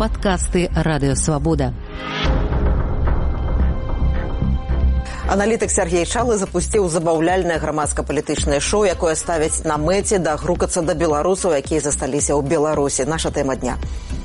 Падкасты Радыёвабода. Аналітык Сергей Чалы запусціў забаўляльнае грамадска-палітычнае шоу, якое ставіць на мэце дагрукацца да беларусаў, якія засталіся ў Беларусі. Наша тэма дня.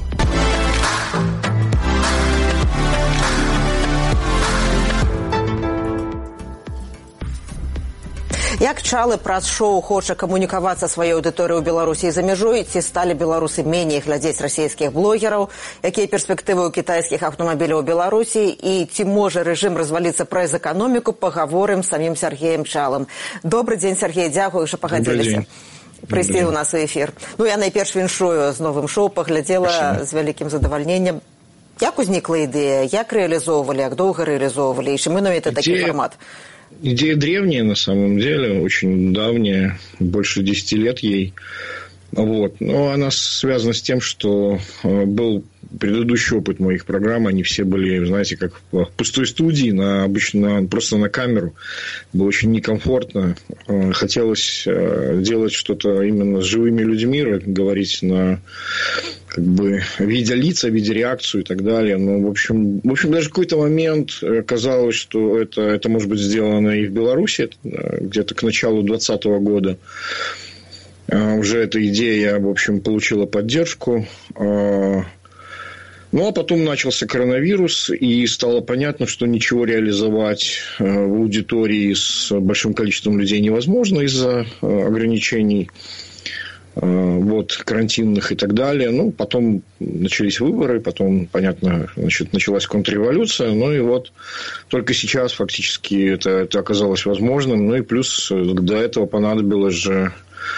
Як Чалы праз шоу хоча камунікавацца сваёй аўдыторыяй у Беларусі і за мяжой, ці сталі беларусы меней глядзець расійскіх блогераў, якія перспектывы ў кітайскіх аўтамабіляў у Беларусі і ці можа рэжым разваліцца праз эканоміку, пагаворым з самім Сергеем Чалым. Добры дзень, Сергей, дзякую, што пагадзіліся прыйсці ў нас у эфір. Я найперш віншую з новым шоу, паглядзела з вялікім задавальненнем. Як узнікла ідэя, як рэалізоўвалі, як доўга рэалізоўвалі, і чым менавіта такі фармат? Идея древняя, на самом деле, очень давняя, больше 10 лет ей. Но она связана с тем, что был предыдущий опыт моих программ. Они все были, знаете, как в пустой студии, обычно просто на камеру. Было очень некомфортно. Хотелось делать что-то именно с живыми людьми, говорить видя лица, видя реакцию и так далее. В общем, даже в какой-то момент казалось, что это может быть сделано и в Беларуси, где-то к началу 2020 года. Уже эта идея, в общем, получила поддержку. А потом начался коронавирус, и стало понятно, что ничего реализовать в аудитории с большим количеством людей невозможно из-за ограничений карантинных и так далее. Потом начались выборы, потом, понятно, началась контрреволюция. Только сейчас фактически это оказалось возможным. И плюс до этого понадобилось же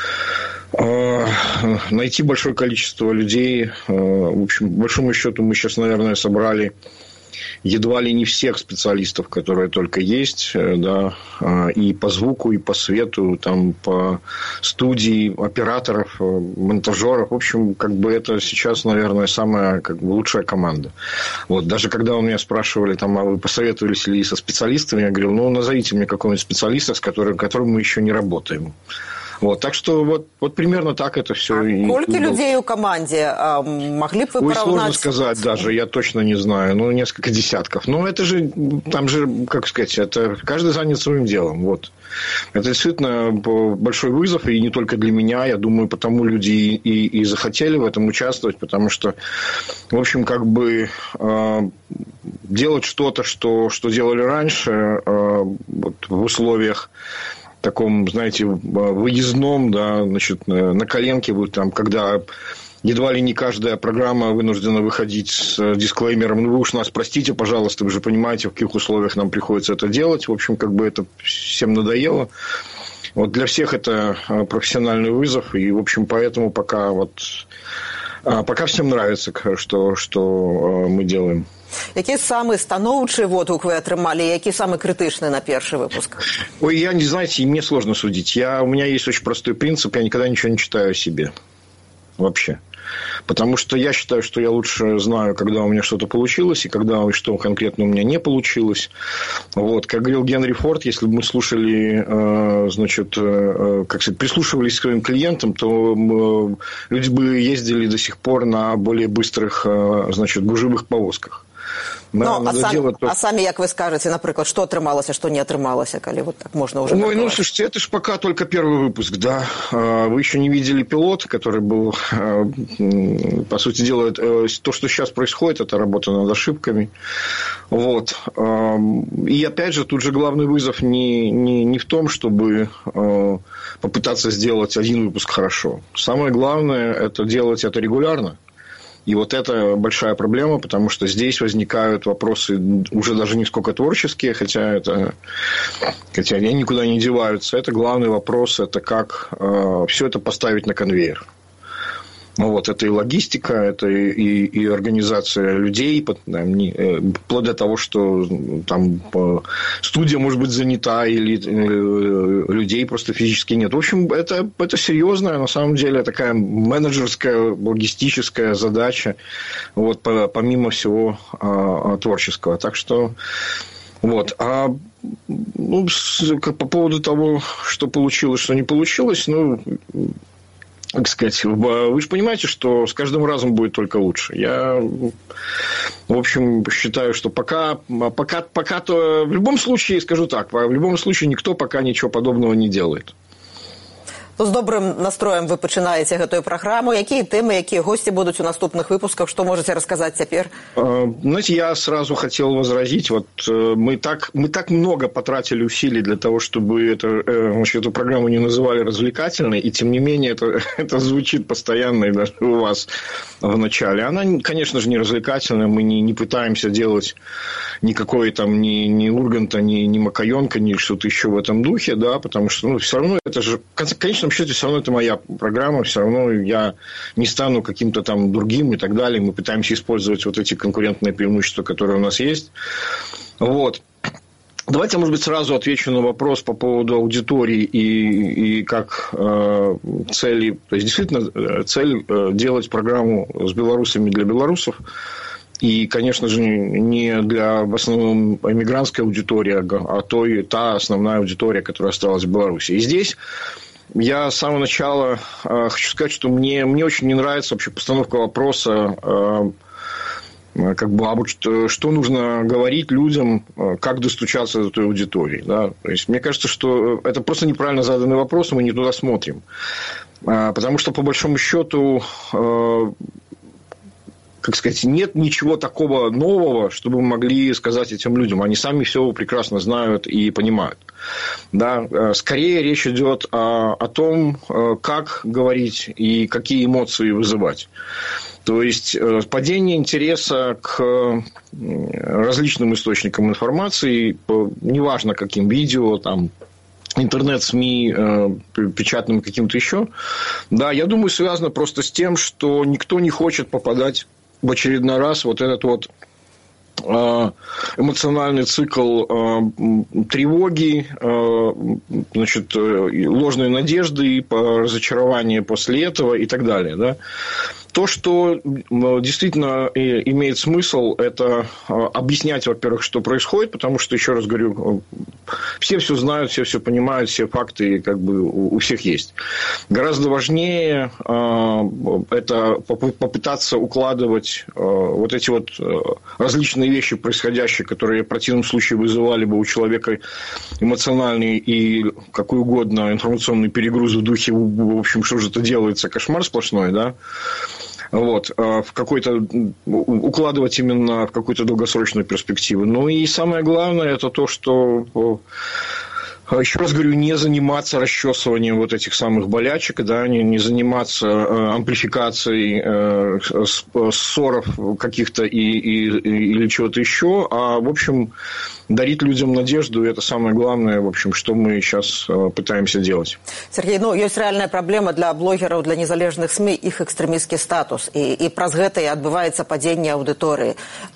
найти большое количество людей. В общем, по большому счету, мы сейчас, наверное, собрали едва ли не всех специалистов, которые только есть, да, и по звуку, и по свету, по студии, операторов, монтажеров. В общем, это сейчас, наверное, самая лучшая команда. Даже когда у меня спрашивали, а вы посоветовались ли со специалистами, я говорил, назовите мне какого-нибудь специалиста, с которым мы еще не работаем. Так что примерно так это все. Сколько людей у команде? Могли бы вы поравнать? Сложно сказать даже, я точно не знаю. Несколько десятков. Это же, там же, как сказать, это каждый занят своим делом. Это действительно большой вызов, и не только для меня. Я думаю, потому люди и захотели в этом участвовать, потому что, в общем, делать что-то, что делали раньше, в условиях таком, знаете, выездном, да, на коленке, когда едва ли не каждая программа вынуждена выходить с дисклеймером: вы уж нас простите, пожалуйста, вы же понимаете, в каких условиях нам приходится это делать. В общем, это всем надоело. Для всех это профессиональный вызов, и, в общем, поэтому пока всем нравится, что мы делаем. Які самы станоўчы водгук вы атрымалі, які самы крытычны на першы выпуск? Я не знаете, мне сложно судить. У меня есть очень простой принцип: я никогда ничего не читаю о себе. Вообще. Потому что я считаю, что я лучше знаю, когда у меня что-то получилось, и когда что конкретно у меня не получилось. Как говорил Генри Форд, если бы мы слушали, прислушивались к своим клиентам, то люди бы ездили до сих пор на более быстрых, гужевых повозках. А самі, як ви скажете, наприклад, що отрималося, що не отрималося, коли так можна уже накрывать? Слушайте, это ж пока только первый выпуск, да. Вы еще не видели пилот, который был, по сути дела, то, что сейчас происходит, это работа над ошибками. И опять же, тут же главный вызов не в том, чтобы попытаться сделать один выпуск хорошо. Самое главное – это делать это регулярно. И это большая проблема, потому что здесь возникают вопросы уже даже не сколько творческие, хотя они никуда не деваются. Это главный вопрос, это как все это поставить на конвейер. Это и логистика, это и организация людей, вплоть до того, что студия может быть занята, или людей просто физически нет. В общем, это серьезная, на самом деле, такая менеджерская, логистическая задача, помимо всего творческого. Так что, по поводу того, что получилось, что не получилось, как сказать, вы же понимаете, что с каждым разом будет только лучше. Я, в общем, считаю, что пока то в любом случае, скажу так, в любом случае никто пока ничего подобного не делает. З добрым настроем вы пачынаеце гэтую праграму. Якія тэмы, якія гости будут у наступных выпусках? Что можете рассказать теперь? Знаете, я сразу хотел возразить. Вот мы так много потратили усилий для того, чтобы эту программу не называли развлекательной, и тем не менее это звучит постоянно и даже у вас в начале. Она, конечно же, не развлекательная. Мы не пытаемся делать никакой там ни Урганта, ни Макаенко, ни что-то еще в этом духе, да, потому что все равно это же, в конечном счете, все равно это моя программа, все равно я не стану каким-то там другим и так далее. Мы пытаемся использовать вот эти конкурентные преимущества, которые у нас есть. Вот. Давайте, может быть, сразу отвечу на вопрос по поводу аудитории и как цели. То есть, действительно, цель делать программу с белорусами для белорусов. И, конечно же, не для в основном эмигрантской аудитории, а та основная аудитория, которая осталась в Беларуси. И здесь я с самого начала хочу сказать, что мне очень не нравится вообще постановка вопроса, что нужно говорить людям, как достучаться до той аудитории. Да? То есть, мне кажется, что это просто неправильно заданный вопрос, и мы не туда смотрим. Потому что, по большому счету, как сказать, нет ничего такого нового, чтобы мы могли сказать этим людям. Они сами все прекрасно знают и понимают. Да? Скорее речь идет о том, как говорить и какие эмоции вызывать. То есть, падение интереса к различным источникам информации, неважно каким, видео, там, интернет-СМИ, печатным каким-то еще, да, я думаю, связано просто с тем, что никто не хочет попадать в очередной раз вот этот вот эмоциональный цикл тревоги, значит, ложной надежды, разочарования после этого и так далее. Да? То, что действительно имеет смысл, это объяснять, во-первых, что происходит, потому что, еще раз говорю, все знают, все понимают, все факты как бы у всех есть. Гораздо важнее это попытаться укладывать вот эти вот различные вещи происходящие, которые в противном случае вызывали бы у человека эмоциональный и какой угодно информационный перегруз в духе, в общем, что же это делается, кошмар сплошной, да, вот, в какой-то, укладывать именно в какую-то долгосрочную перспективу. Ну и самое главное, это то, что, еще раз говорю, не заниматься расчесыванием вот этих самых болячек, да, не заниматься амплификацией ссоров каких-то или чего-то еще, а, в общем, дарить людям надежду, и это самое главное, в общем, что мы сейчас пытаемся делать. Сергей, есть реальная проблема для блогеров, для незалежных СМИ, их экстремистский статус, и праз гэта и отбывается падение аудитории.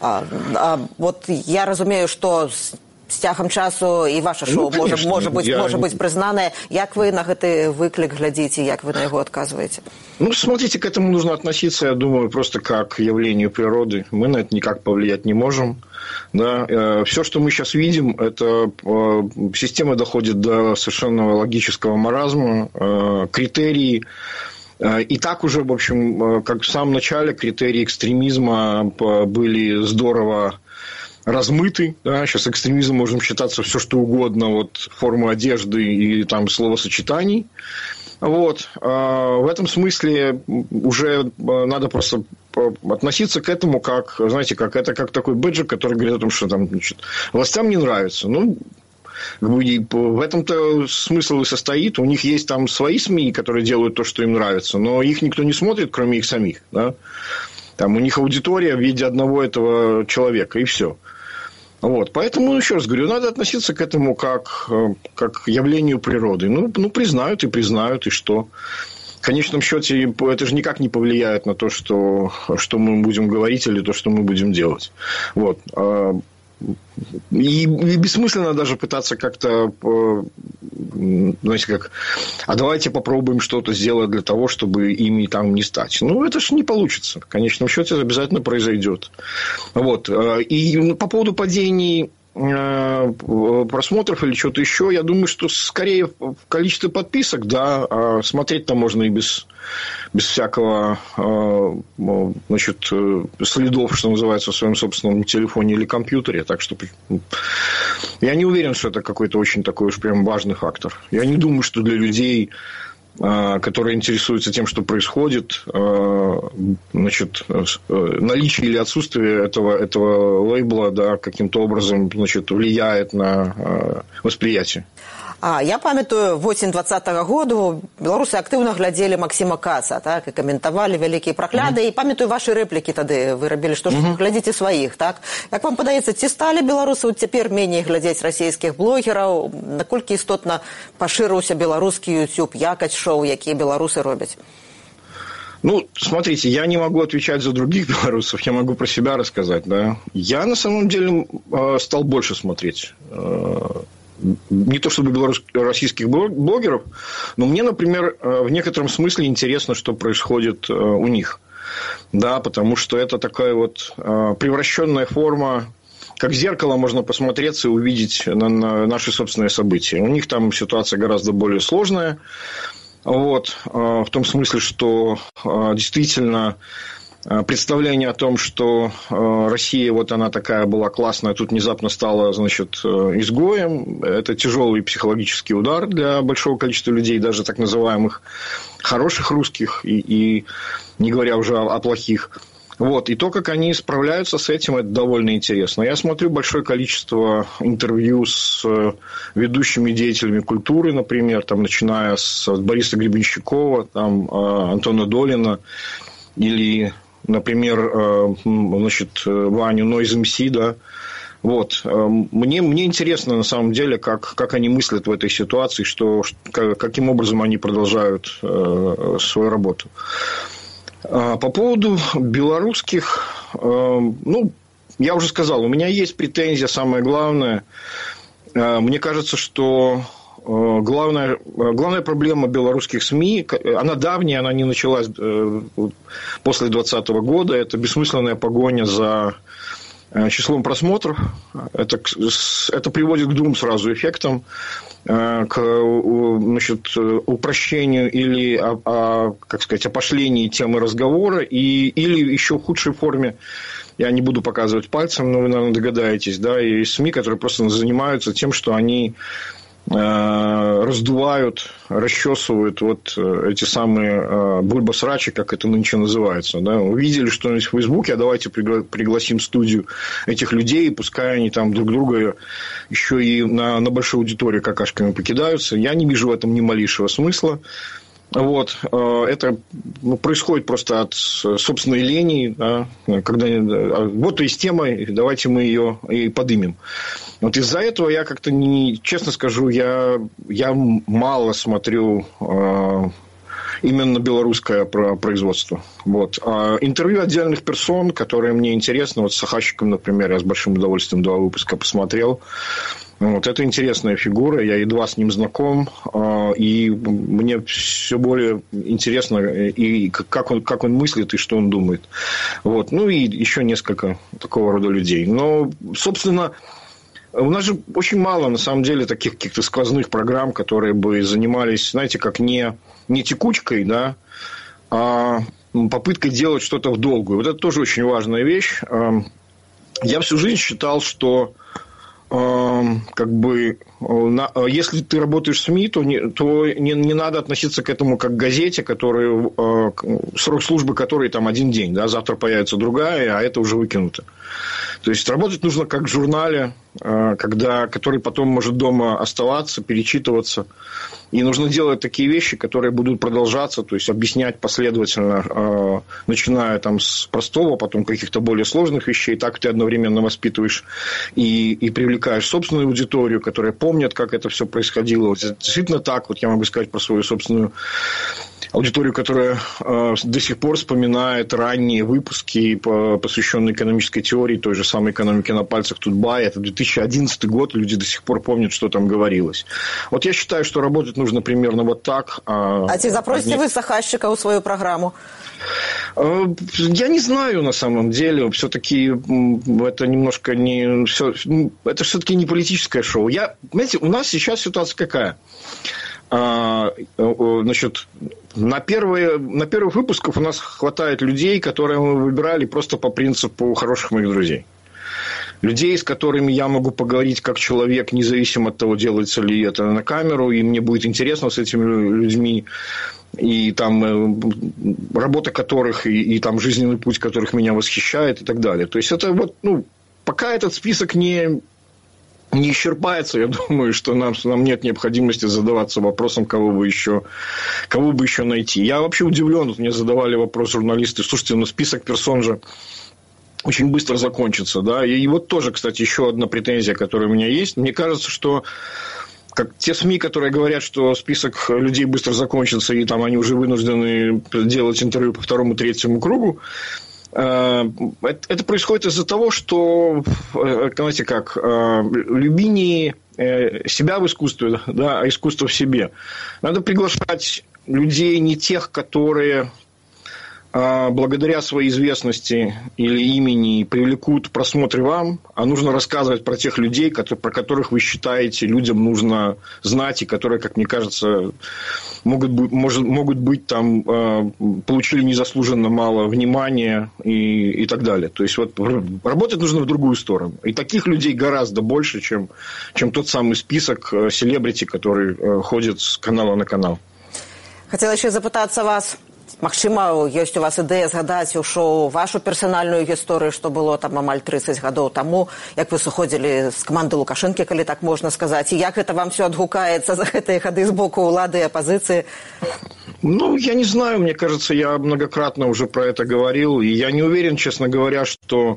Вот я разумею, что з цягам часу і ваше шоу можа быць прызнанае. Як вы на гэты выклік глядзіце, як вы на яго адказваеце? Смотрите, к этому нужно относиться, я думаю, просто как к явлению природы. Мы на это никак повлиять не можем. Да? Все, что мы сейчас видим, это система доходит до совершенно логического маразма, критерии. И так уже, в общем, как в самом начале, критерии экстремизма были здорово размыты, да, сейчас экстремизмом можем считаться все, что угодно, вот форма одежды и там словосочетаний. Вот. В этом смысле уже надо просто относиться к этому как, знаете, как такой бэджик, который говорит о том, что там, значит, властям не нравится. В этом-то смысл и состоит. У них есть там свои СМИ, которые делают то, что им нравится, но их никто не смотрит, кроме их самих. Да? Там у них аудитория в виде одного этого человека, и все. Вот. Поэтому, еще раз говорю, надо относиться к этому как к явлению природы. Признают, и что? В конечном счете, это же никак не повлияет на то, что мы будем говорить или то, что мы будем делать. Вот. И бессмысленно даже пытаться как-то, знаете, а давайте попробуем что-то сделать для того, чтобы ими там не стать. Это же не получится. В конечном счете, это обязательно произойдет. Вот. И по поводу падений просмотров или что-то еще, я думаю, что скорее в количестве подписок, да, а смотреть там можно и без всякого, значит, следов, что называется, в своем собственном телефоне или компьютере. Так что я не уверен, что это какой-то очень такой уж прям важный фактор. Я не думаю, что для людей, которые интересуются тем, что происходит, значит, наличие или отсутствие этого лейбла, да, каким-то образом, значит, влияет на восприятие. Я памятаю, восень 2020 году беларусы актыўна глядзелі Максима Каца, так, і каментавалі вялікія прагляды, і памятаю вашы рэплікі тады вы рабілі, што ж глядзіце сваіх, так? Як вам падаецца, ці сталі беларусы цяпер меней глядзець расійскіх блогераў, наколькі істотна пашырыўся беларускі YouTube, якасць шоу, якія беларусы робяць? Ну, смотрите, я не могу отвечать за других белорусов, я могу про себя рассказать, да. Я на самом деле стал больше смотреть. Не то чтобы российских блогеров, но мне, например, в некотором смысле интересно, что происходит у них. Да, потому что это такая вот превращенная форма, как в зеркало можно посмотреться и увидеть на наши собственные события. У них там ситуация гораздо более сложная. Вот, в том смысле, что действительно представление о том, что Россия вот она такая была классная, тут внезапно стала, значит, изгоем, это тяжелый психологический удар для большого количества людей, даже так называемых хороших русских, и не говоря уже о плохих. Вот. И то, как они справляются с этим, это довольно интересно. Я смотрю большое количество интервью с ведущими деятелями культуры, например, там, начиная с Бориса Гребенщикова, там, Антона Долина или, например, значит, Ваню Noise MC, да. Вот. Мне интересно, на самом деле, как они мыслят в этой ситуации, каким образом они продолжают свою работу. По поводу белорусских, ну, я уже сказал, у меня есть претензия, самое главное. Мне кажется, что главная проблема белорусских СМИ, она давняя, она не началась после 2020 года, это бессмысленная погоня за числом просмотров. Это приводит к двум сразу эффектам. К, значит, упрощению или, как сказать, опошлению темы разговора, или еще в худшей форме, я не буду показывать пальцем, но вы, наверное, догадаетесь, да, и СМИ, которые просто занимаются тем, что они раздувают, расчесывают вот эти самые бульбасрачи, как это нынче называется. Да? Увидели что-нибудь в Фейсбуке, а давайте пригласим в студию этих людей, пускай они там друг друга еще и на большой аудитории какашками покидаются. Я не вижу в этом ни малейшего смысла. Вот. Это происходит просто от собственной лени, да? Когда вот есть тема, давайте мы ее и подымем. Вот из-за этого я как-то, честно скажу, я мало смотрю именно белорусское производство. Вот. А интервью отдельных персон, которые мне интересны, вот с Сахащиком, например, я с большим удовольствием 2 выпуска посмотрел. Вот, это интересная фигура, я едва с ним знаком, и мне все более интересно, и как он мыслит, и что он думает. Вот. Ну, и еще несколько такого рода людей. Но, собственно, у нас же очень мало, на самом деле, таких каких-то сквозных программ, которые бы занимались, знаете, как не текучкой, да, а попыткой делать что-то в долгую. Вот это тоже очень важная вещь. Я всю жизнь считал, что как бы, если ты работаешь в СМИ, то не надо относиться к этому как к газете, срок службы которой там 1 день, да, завтра появится другая, а это уже выкинуто. То есть работать нужно как в журнале, который потом может дома оставаться, перечитываться. И нужно делать такие вещи, которые будут продолжаться, то есть объяснять последовательно, начиная там с простого, потом каких-то более сложных вещей. Так ты одновременно воспитываешь и привлекаешь собственную аудиторию, которая помнит, как это все происходило. Вот действительно так, вот я могу сказать про свою собственную аудиторию, которая до сих пор вспоминает ранние выпуски, посвященные экономической теории той же самой экономики на пальцах Тутбая. Это 2011 год, люди до сих пор помнят, что там говорилось. Вот я считаю, что работать нужно примерно вот так. А ці запросите вы Сахащика в свою программу? Я не знаю, на самом деле. Все-таки это немножко не... Это все-таки не политическое шоу. Знаете, у нас сейчас ситуация какая? Значит, на первых выпусках у нас хватает людей, которые мы выбирали просто по принципу хороших моих друзей. Людей, с которыми я могу поговорить как человек, независимо от того, делается ли это на камеру, и мне будет интересно с этими людьми, и там работа которых, и там жизненный путь которых меня восхищает и так далее. То есть, это вот, пока этот список не исчерпается, я думаю, что нам нет необходимости задаваться вопросом, кого бы еще найти. Я вообще удивлен, вот мне задавали вопрос журналисты, слушайте, список персон же очень быстро закончится, да, и вот тоже, кстати, еще одна претензия, которая у меня есть. Мне кажется, что как те СМИ, которые говорят, что список людей быстро закончится, и там они уже вынуждены делать интервью по второму, третьему кругу, это происходит из-за того, что, знаете как, люби не себя в искусстве, да, а искусство в себе. Надо приглашать людей не тех, которые благодаря своей известности или имени привлекут просмотры вам, а нужно рассказывать про тех людей, про которых вы считаете, людям нужно знать, и которые, как мне кажется, могут быть там, получили незаслуженно мало внимания и так далее. То есть, вот работать нужно в другую сторону. И таких людей гораздо больше, чем тот самый список селебрити, который ходит с канала на канал. Хотела ще запитатися вас, магчыма, ёсць у вас ідэя згадаць у шоу вашу персанальную гісторыю, што было там амаль 30 гадоў таму, як вы сыходзілі з каманды Лукашэнкі, калі так можна сказаць, і як гэта вам все адгукаецца за гэтыя гады з боку ўлады і апазіцыі? Я не знаю, мне кажется, я многократно уже про это говорил, и я не уверен, честно говоря, что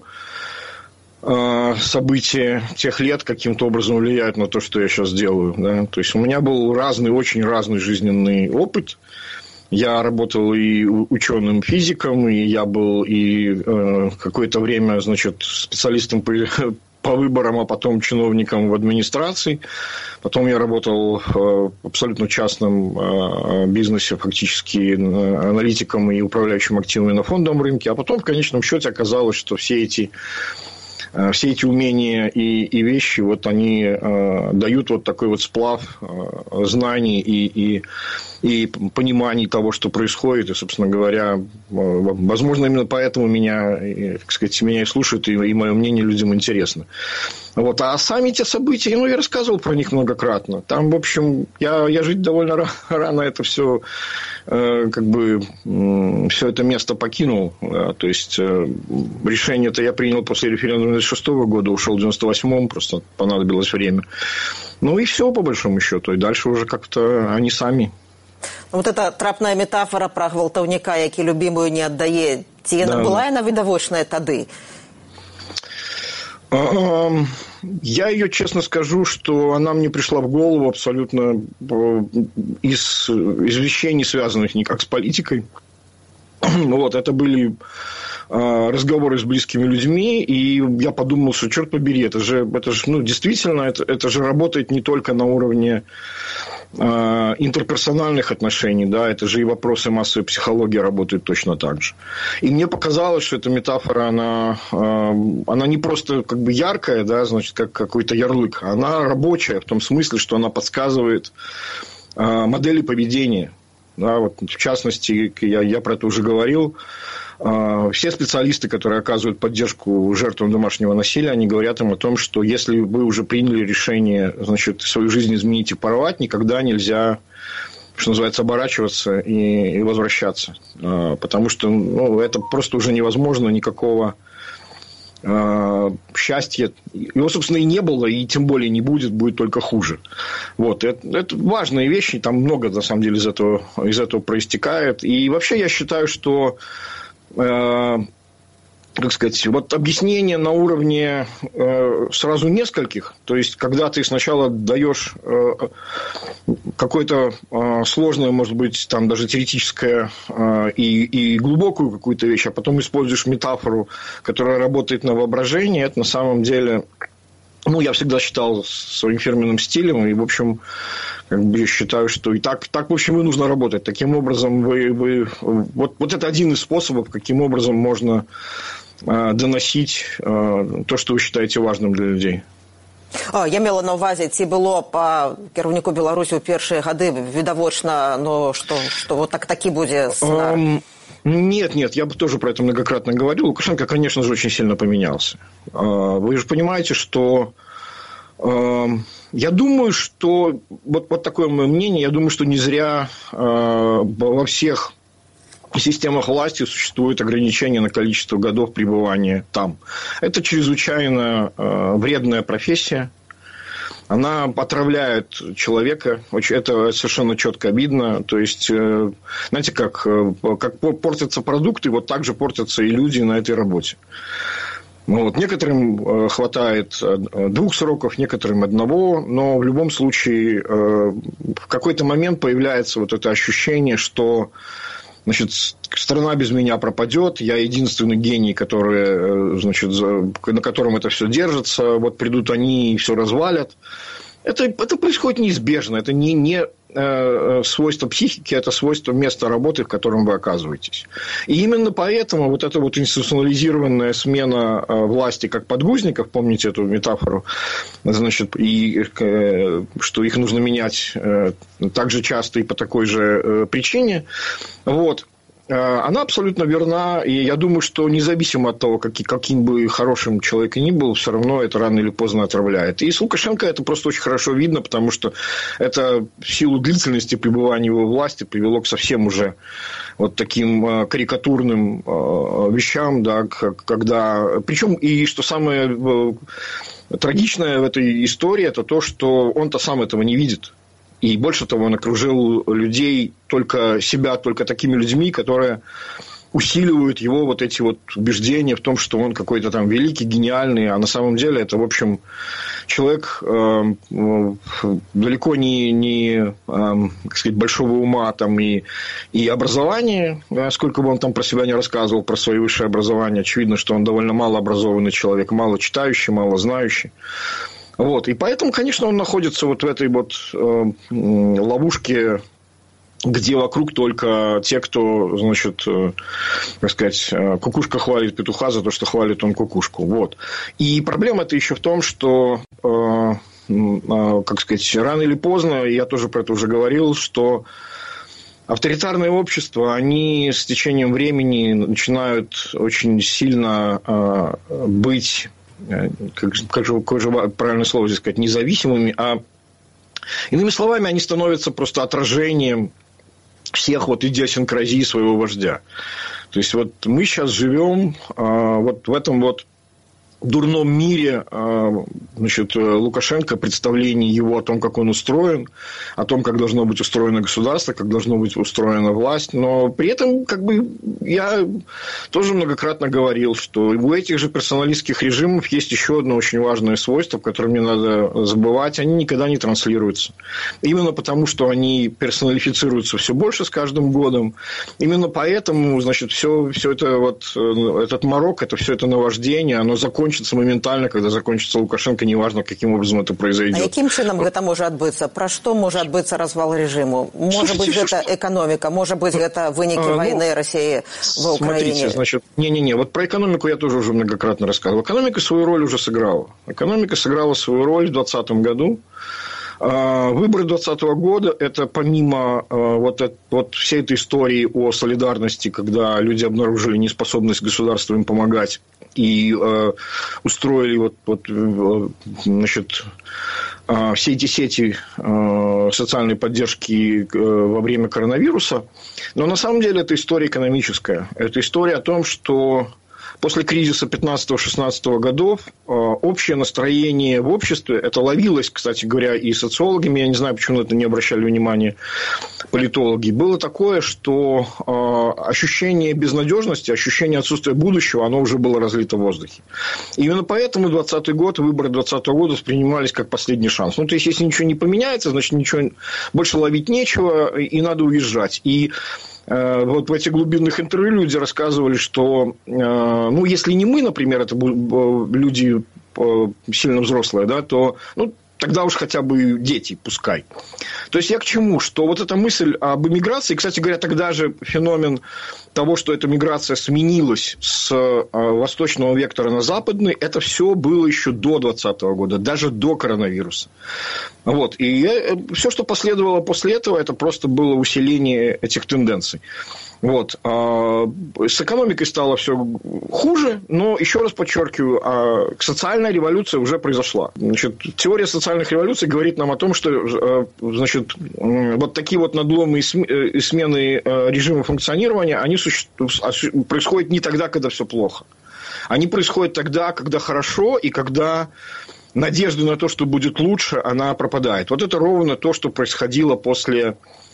события тех лет каким-то образом влияют на то, что я сейчас делаю. Да? То есть, у меня был очень разный жизненный опыт. Я работал и ученым-физиком, и я был и какое-то время, специалистом по выборам, а потом чиновником в администрации. Потом я работал в абсолютно частном бизнесе, фактически аналитиком и управляющим активами на фондовом рынке. А потом, в конечном счете, оказалось, что все эти умения и вещи, вот они дают вот такой вот сплав знаний и пониманий того, что происходит. И, собственно говоря, возможно, именно поэтому меня и слушают, и мое мнение людям интересно. Вот. А сами те события, я рассказывал про них многократно. Там, в общем, я жить довольно рано это все, все это место покинул. То есть, решение-то я принял после референдума 1996 года, ушел в 1998-м, просто понадобилось время. И все, по большому счету. И дальше уже как-то они сами. Вот эта трапная метафора про гвалтаўніка, які любимую не аддае, ці яна была яна відавочная тады? Я ее, честно скажу, что она мне пришла в голову абсолютно из вещей, не связанных никак с политикой. Вот, это были разговоры с близкими людьми, и я подумал, что, черт побери, это же действительно, это же работает не только на уровне интерперсональных отношений, да, это же и вопросы массовой психологии работают точно так же. И мне показалось, что эта метафора, она не просто яркая, да, как какой-то ярлык, она рабочая в том смысле, что она подсказывает модели поведения. Да, вот, в частности, я про это уже говорил, все специалисты, которые оказывают поддержку жертвам домашнего насилия, они говорят им о том, что если вы уже приняли решение, свою жизнь изменить и порвать, никогда нельзя, что называется, оборачиваться и возвращаться. Потому что это просто уже невозможно, никакого счастья. Его, собственно, и не было, и тем более не будет только хуже. Вот. Это важные вещи, там много, на самом деле, из этого проистекает. И вообще я считаю, что как сказать, вот объяснение на уровне сразу нескольких. То есть, когда ты сначала даешь какое-то сложное, может быть, там даже теоретическое и глубокую какую-то вещь, а потом используешь метафору, которая работает на воображении, это на самом деле... Ну, я всегда считал своим фирменным стилем, и, в общем, как бы считаю, что и так, в общем, и нужно работать. Таким образом, вот это один из способов, каким образом можно доносить то, что вы считаете важным для людей. Я мела на увазі, ці було по керівнику Білорусі у перші годи відавочна, ну, що вот таки буде сценарій? Нет, я бы тоже про это многократно говорил. Лукашенко, конечно же, очень сильно поменялся. Вы же понимаете, что... Я думаю, что... Вот такое мое мнение. Я думаю, что не зря во всех системах власти существует ограничение на количество годов пребывания там. Это чрезвычайно вредная профессия. Она отравляет человека. Это совершенно четко видно. То есть, знаете, как портятся продукты, вот так же портятся и люди на этой работе. Вот. Некоторым хватает 2 сроков, некоторым 1, но в любом случае в какой-то момент появляется вот это ощущение, что, значит, страна без меня пропадет, я единственный гений, который, значит, на котором это все держится, вот придут они и все развалят. Это происходит неизбежно, это не свойство психики, это свойство места работы, в котором вы оказываетесь. И именно поэтому вот эта вот институционализированная смена власти как подгузников, помните эту метафору, значит, и что их нужно менять так же часто и по такой же причине, вот. Она абсолютно верна, и я думаю, что независимо от того, каким бы хорошим человек ни был, все равно это рано или поздно отравляет. И с Лукашенко это просто очень хорошо видно, потому что это в силу длительности пребывания его власти привело к совсем уже вот таким карикатурным вещам, да, когда... Причем, и что самое трагичное в этой истории, это то, что он-то сам этого не видит. И больше того, он окружил людей, себя только такими людьми, которые усиливают его вот эти вот убеждения в том, что он какой-то там великий, гениальный, а на самом деле это, в общем, человек далеко не как сказать, большого ума там, и образования, сколько бы он там про себя не рассказывал, про свое высшее образование. Очевидно, что он довольно малообразованный человек, мало читающий, мало знающий. Вот. И поэтому, конечно, он находится вот в этой вот ловушке, где вокруг только те, кто, значит, как сказать, кукушка хвалит петуха за то, что хвалит он кукушку. Вот. И проблема-то еще в том, что, как сказать, рано или поздно, я тоже про это уже говорил, что авторитарные общества, они с течением времени начинают очень сильно быть... Как же правильное слово здесь сказать, независимыми, а иными словами, они становятся просто отражением всех вот идиосинкразий своего вождя. То есть, вот мы сейчас живем вот в этом вот дурном мире, значит, Лукашенко, представление его о том, как он устроен, о том, как должно быть устроено государство, как должно быть устроена власть. Но при этом, как бы, я тоже многократно говорил, что у этих же персоналистских режимов есть еще одно очень важное свойство, которое не надо забывать. Они никогда не транслируются. Именно потому, что они персоналифицируются все больше с каждым годом. Именно поэтому, значит, все это вот, этот морок, это все это наваждение, оно закончится моментально, когда закончится Лукашенко, неважно, каким образом это произойдет. А яким чином гэта можа адбыцца? Пра што можа адбыцца развал режиму? Можа быть, гэта экономика, можа быть, гэта вынікі войны России в Украине? Смотрите, значит, не-не-не, вот про экономику я тоже уже многократно рассказывал. Экономика свою роль уже сыграла. Экономика сыграла свою роль в 2020 году. Выборы 2020 года – это помимо вот всей этой истории о солидарности, когда люди обнаружили неспособность государства им помогать и устроили значит, все эти сети социальной поддержки во время коронавируса. Но на самом деле это история экономическая. Это история о том, что после кризиса 15-16 годов общее настроение в обществе, это ловилось, кстати говоря, и социологами, я не знаю, почему на это не обращали внимания политологи, было такое, что ощущение безнадежности, ощущение отсутствия будущего, оно уже было разлито в воздухе. И именно поэтому 2020 год, выборы 2020 года воспринимались как последний шанс. Ну, то есть, если ничего не поменяется, значит, ничего больше ловить нечего, и надо уезжать. И вот в этих глубинных интервью люди рассказывали, что, ну, если не мы, например, это люди сильно взрослые, да, то, ну, тогда уж хотя бы дети, пускай. То есть, я к чему? Что вот эта мысль об эмиграции, кстати говоря, тогда же феномен того, что эта миграция сменилась с восточного вектора на западный, это все было еще до 2020 года, даже до коронавируса. Вот. И все, что последовало после этого, это просто было усиление этих тенденций. Вот. С экономикой стало все хуже, но, еще раз подчеркиваю, социальная революция уже произошла. Значит, теория социальных революций говорит нам о том, что, значит, вот такие вот надломы и смены режима функционирования, они происходят не тогда, когда все плохо. Они происходят тогда, когда хорошо, и когда надежда на то, что будет лучше, она пропадает. Вот это ровно то, что происходило после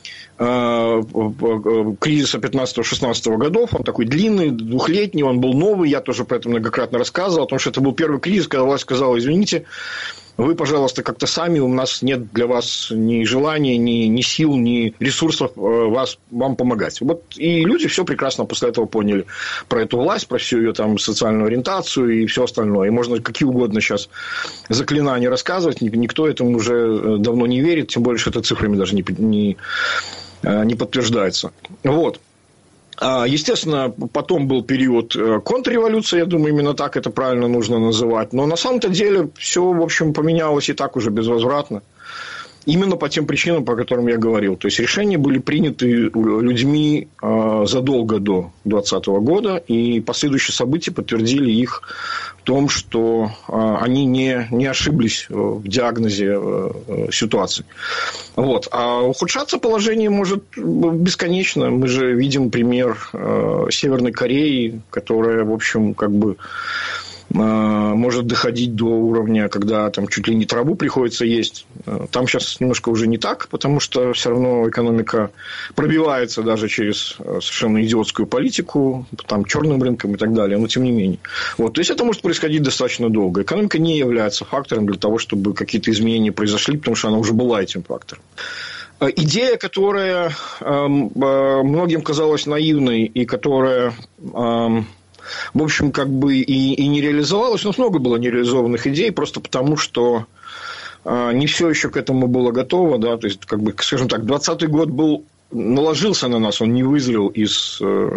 кризиса 15-16 годов. Он такой длинный, двухлетний, он был новый. Я тоже про это многократно рассказывал, потому что это был первый кризис, когда власть сказала: извините, вы, пожалуйста, как-то сами, у нас нет для вас ни желания, ни сил, ни ресурсов вам помогать. Вот и люди все прекрасно после этого поняли про эту власть, про всю ее там социальную ориентацию и все остальное. И можно какие угодно сейчас заклинания рассказывать, никто этому уже давно не верит, тем более, что это цифрами даже не подтверждается. Вот. Естественно, потом был период контрреволюции, я думаю, именно так это правильно нужно называть. Но на самом-то деле все, в общем, поменялось и так уже безвозвратно. Именно по тем причинам, по которым я говорил. То есть, решения были приняты людьми задолго до 2020 года, и последующие события подтвердили их в том, что они не ошиблись в диагнозе ситуации. Вот. А ухудшаться положение может бесконечно. Мы же видим пример Северной Кореи, которая, в общем, как бы может доходить до уровня, когда там чуть ли не траву приходится есть. Там сейчас немножко уже не так, потому что все равно экономика пробивается даже через совершенно идиотскую политику, там, черным рынком и так далее, но тем не менее. Вот. То есть, это может происходить достаточно долго. Экономика не является фактором для того, чтобы какие-то изменения произошли, потому что она уже была этим фактором. Идея, которая многим казалась наивной и которая... в общем, как бы и не реализовалось. У нас много было нереализованных идей, просто потому, что не все еще к этому было готово. Да? То есть, как бы, скажем так, 2020 год наложился на нас, он не вызрел из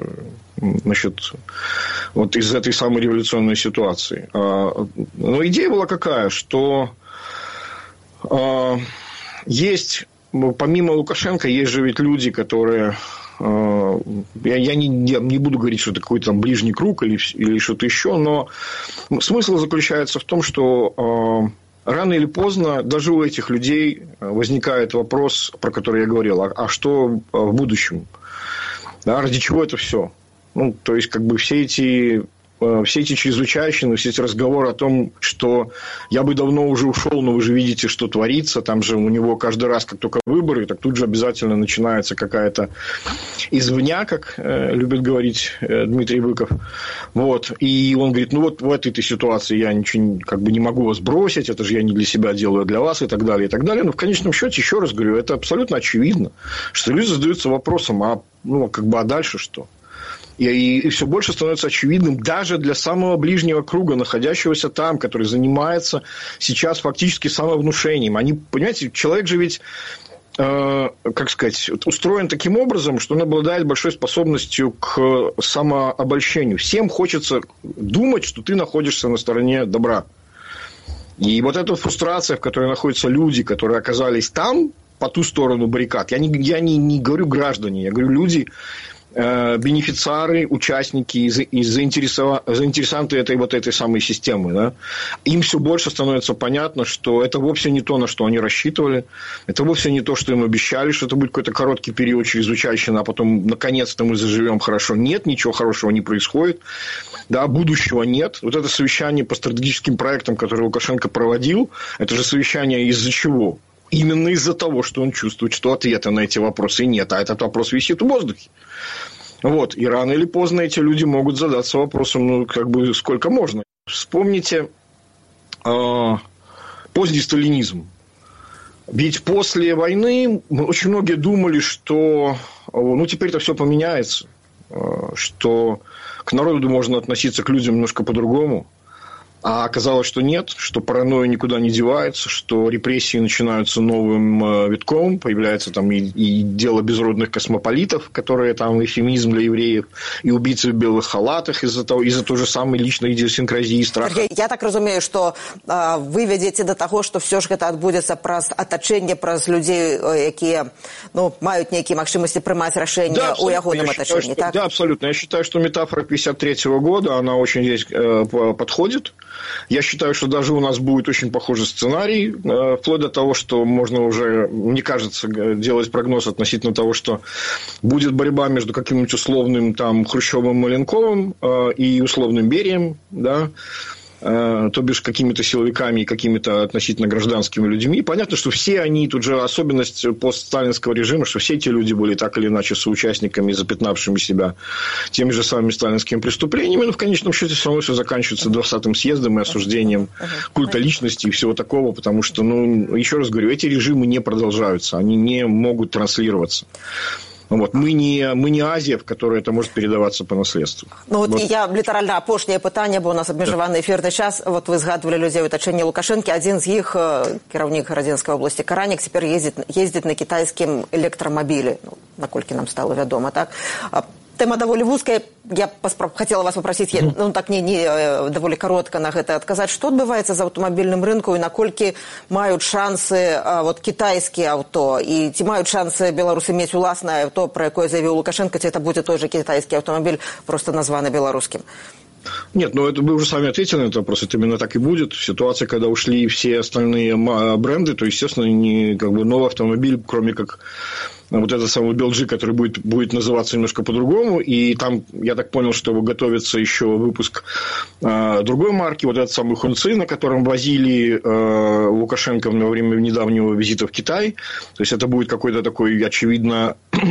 этой самой революционной ситуации. Но идея была какая, что есть, помимо Лукашенко, есть же ведь люди, которые... Я не буду говорить, что это какой-то там ближний круг или что-то еще, но смысл заключается в том, что рано или поздно даже у этих людей возникает вопрос, про который я говорил, а что в будущем? Да, ради чего это все? Ну, то есть, как бы все эти чрезвычайщины, все эти разговоры о том, что я бы давно уже ушел, но вы же видите, что творится. Там же у него каждый раз, как только выборы, так тут же обязательно начинается какая-то извня, как любит говорить Дмитрий Быков. Вот. И он говорит, ну вот в этой ситуации я ничего как бы не могу вас бросить, это же я не для себя делаю, а для вас и так далее, и так далее. Но в конечном счете, еще раз говорю, это абсолютно очевидно, что люди задаются вопросом, а дальше что? И все больше становится очевидным даже для самого ближнего круга, находящегося там, который занимается сейчас фактически самовнушением. Они, понимаете, человек же ведь, устроен таким образом, что он обладает большой способностью к самообольщению. Всем хочется думать, что ты находишься на стороне добра. И вот эта фрустрация, в которой находятся люди, которые оказались там, по ту сторону баррикад, я не говорю граждане, я говорю люди, бенефициары, участники и заинтересанты этой самой системы. Да? Им все больше становится понятно, что это вовсе не то, на что они рассчитывали. Это вовсе не то, что им обещали, что это будет какой-то короткий период чрезвычайщины, а потом, наконец-то, мы заживем хорошо. Нет, ничего хорошего не происходит. Да, будущего нет. Вот это совещание по стратегическим проектам, которое Лукашенко проводил, это же совещание из-за чего? Именно из-за того, что он чувствует, что ответа на эти вопросы нет, а этот вопрос висит в воздухе. Вот. И рано или поздно эти люди могут задаться вопросом, сколько можно. Вспомните поздний сталинизм. Ведь после войны очень многие думали, что теперь-то все поменяется, что к народу можно относиться, к людям немножко по-другому. А оказалось, что нет, что паранойя никуда не девается, что репрессии начинаются новым витком, появляется там и дело безродных космополитов, которые там эвфемизм для евреев, и убийцы в белых халатах из-за той же самой личной идиосинкразии и страха. Сергей, я так разумею, что вы вядзеце до того, что все ж гэта адбудзецца праз атачэнне, праз людзей, якія маюць нейкія магчымасці прымаць рашэнне ў ягоным атачэнні, так? Да, абсолютно. Я считаю, что метафора 1953 года, она очень здесь подходит. Я считаю, что даже у нас будет очень похожий сценарий, вплоть до того, что можно уже, мне кажется, делать прогноз относительно того, что будет борьба между каким-нибудь условным там Хрущевым, Маленковым и условным Берием, да, то бишь какими-то силовиками и какими-то относительно гражданскими людьми. Понятно, что все они, тут же особенность постсталинского режима, что все эти люди были так или иначе соучастниками, запятнавшими себя теми же самыми сталинскими преступлениями, но в конечном счете все равно все заканчивается 20-м съездом и осуждением культа личности и всего такого, потому что, еще раз говорю, эти режимы не продолжаются, они не могут транслироваться. Вот. Мы не Азия, в которой это может передаваться по наследству. Я літаральна апошняе пытанне, бо у нас абмежаваны эфірны час. Вот вы згадвалі людзей у атачэнні Лукашэнкі. Адзін з іх, кіраўнік Гарадзенскай области Каранік, цяпер ездзіць на кітайскім электрамабілі. Наколькі нам стало вядома, так? Тема даволі вузкая. Я хотела вас попросить, так не даволі коротко на гэта адказаць. Што адбываецца з аўтамабільным рынку і наколькі маюць шансы кітайскія аўто? І ці маюць шансы беларусы мець уласнае аўто, пра якое заявіў Лукашенко, ці это будзе той же кітайскі аўтамабіль, просто названы беларускім? Нет, это вы уже сами ответили на этот вопрос. Это именно так и будет. Ситуация, когда ушли все остальные бренды, то, естественно, новый автомобиль, кроме как вот этот самый BLG, который будет называться немножко по-другому. И там, я так понял, что готовится еще выпуск другой марки, вот этот самый Хунци, на котором возили Лукашенко во время недавнего визита в Китай. То есть это будет какой-то такой, очевидно,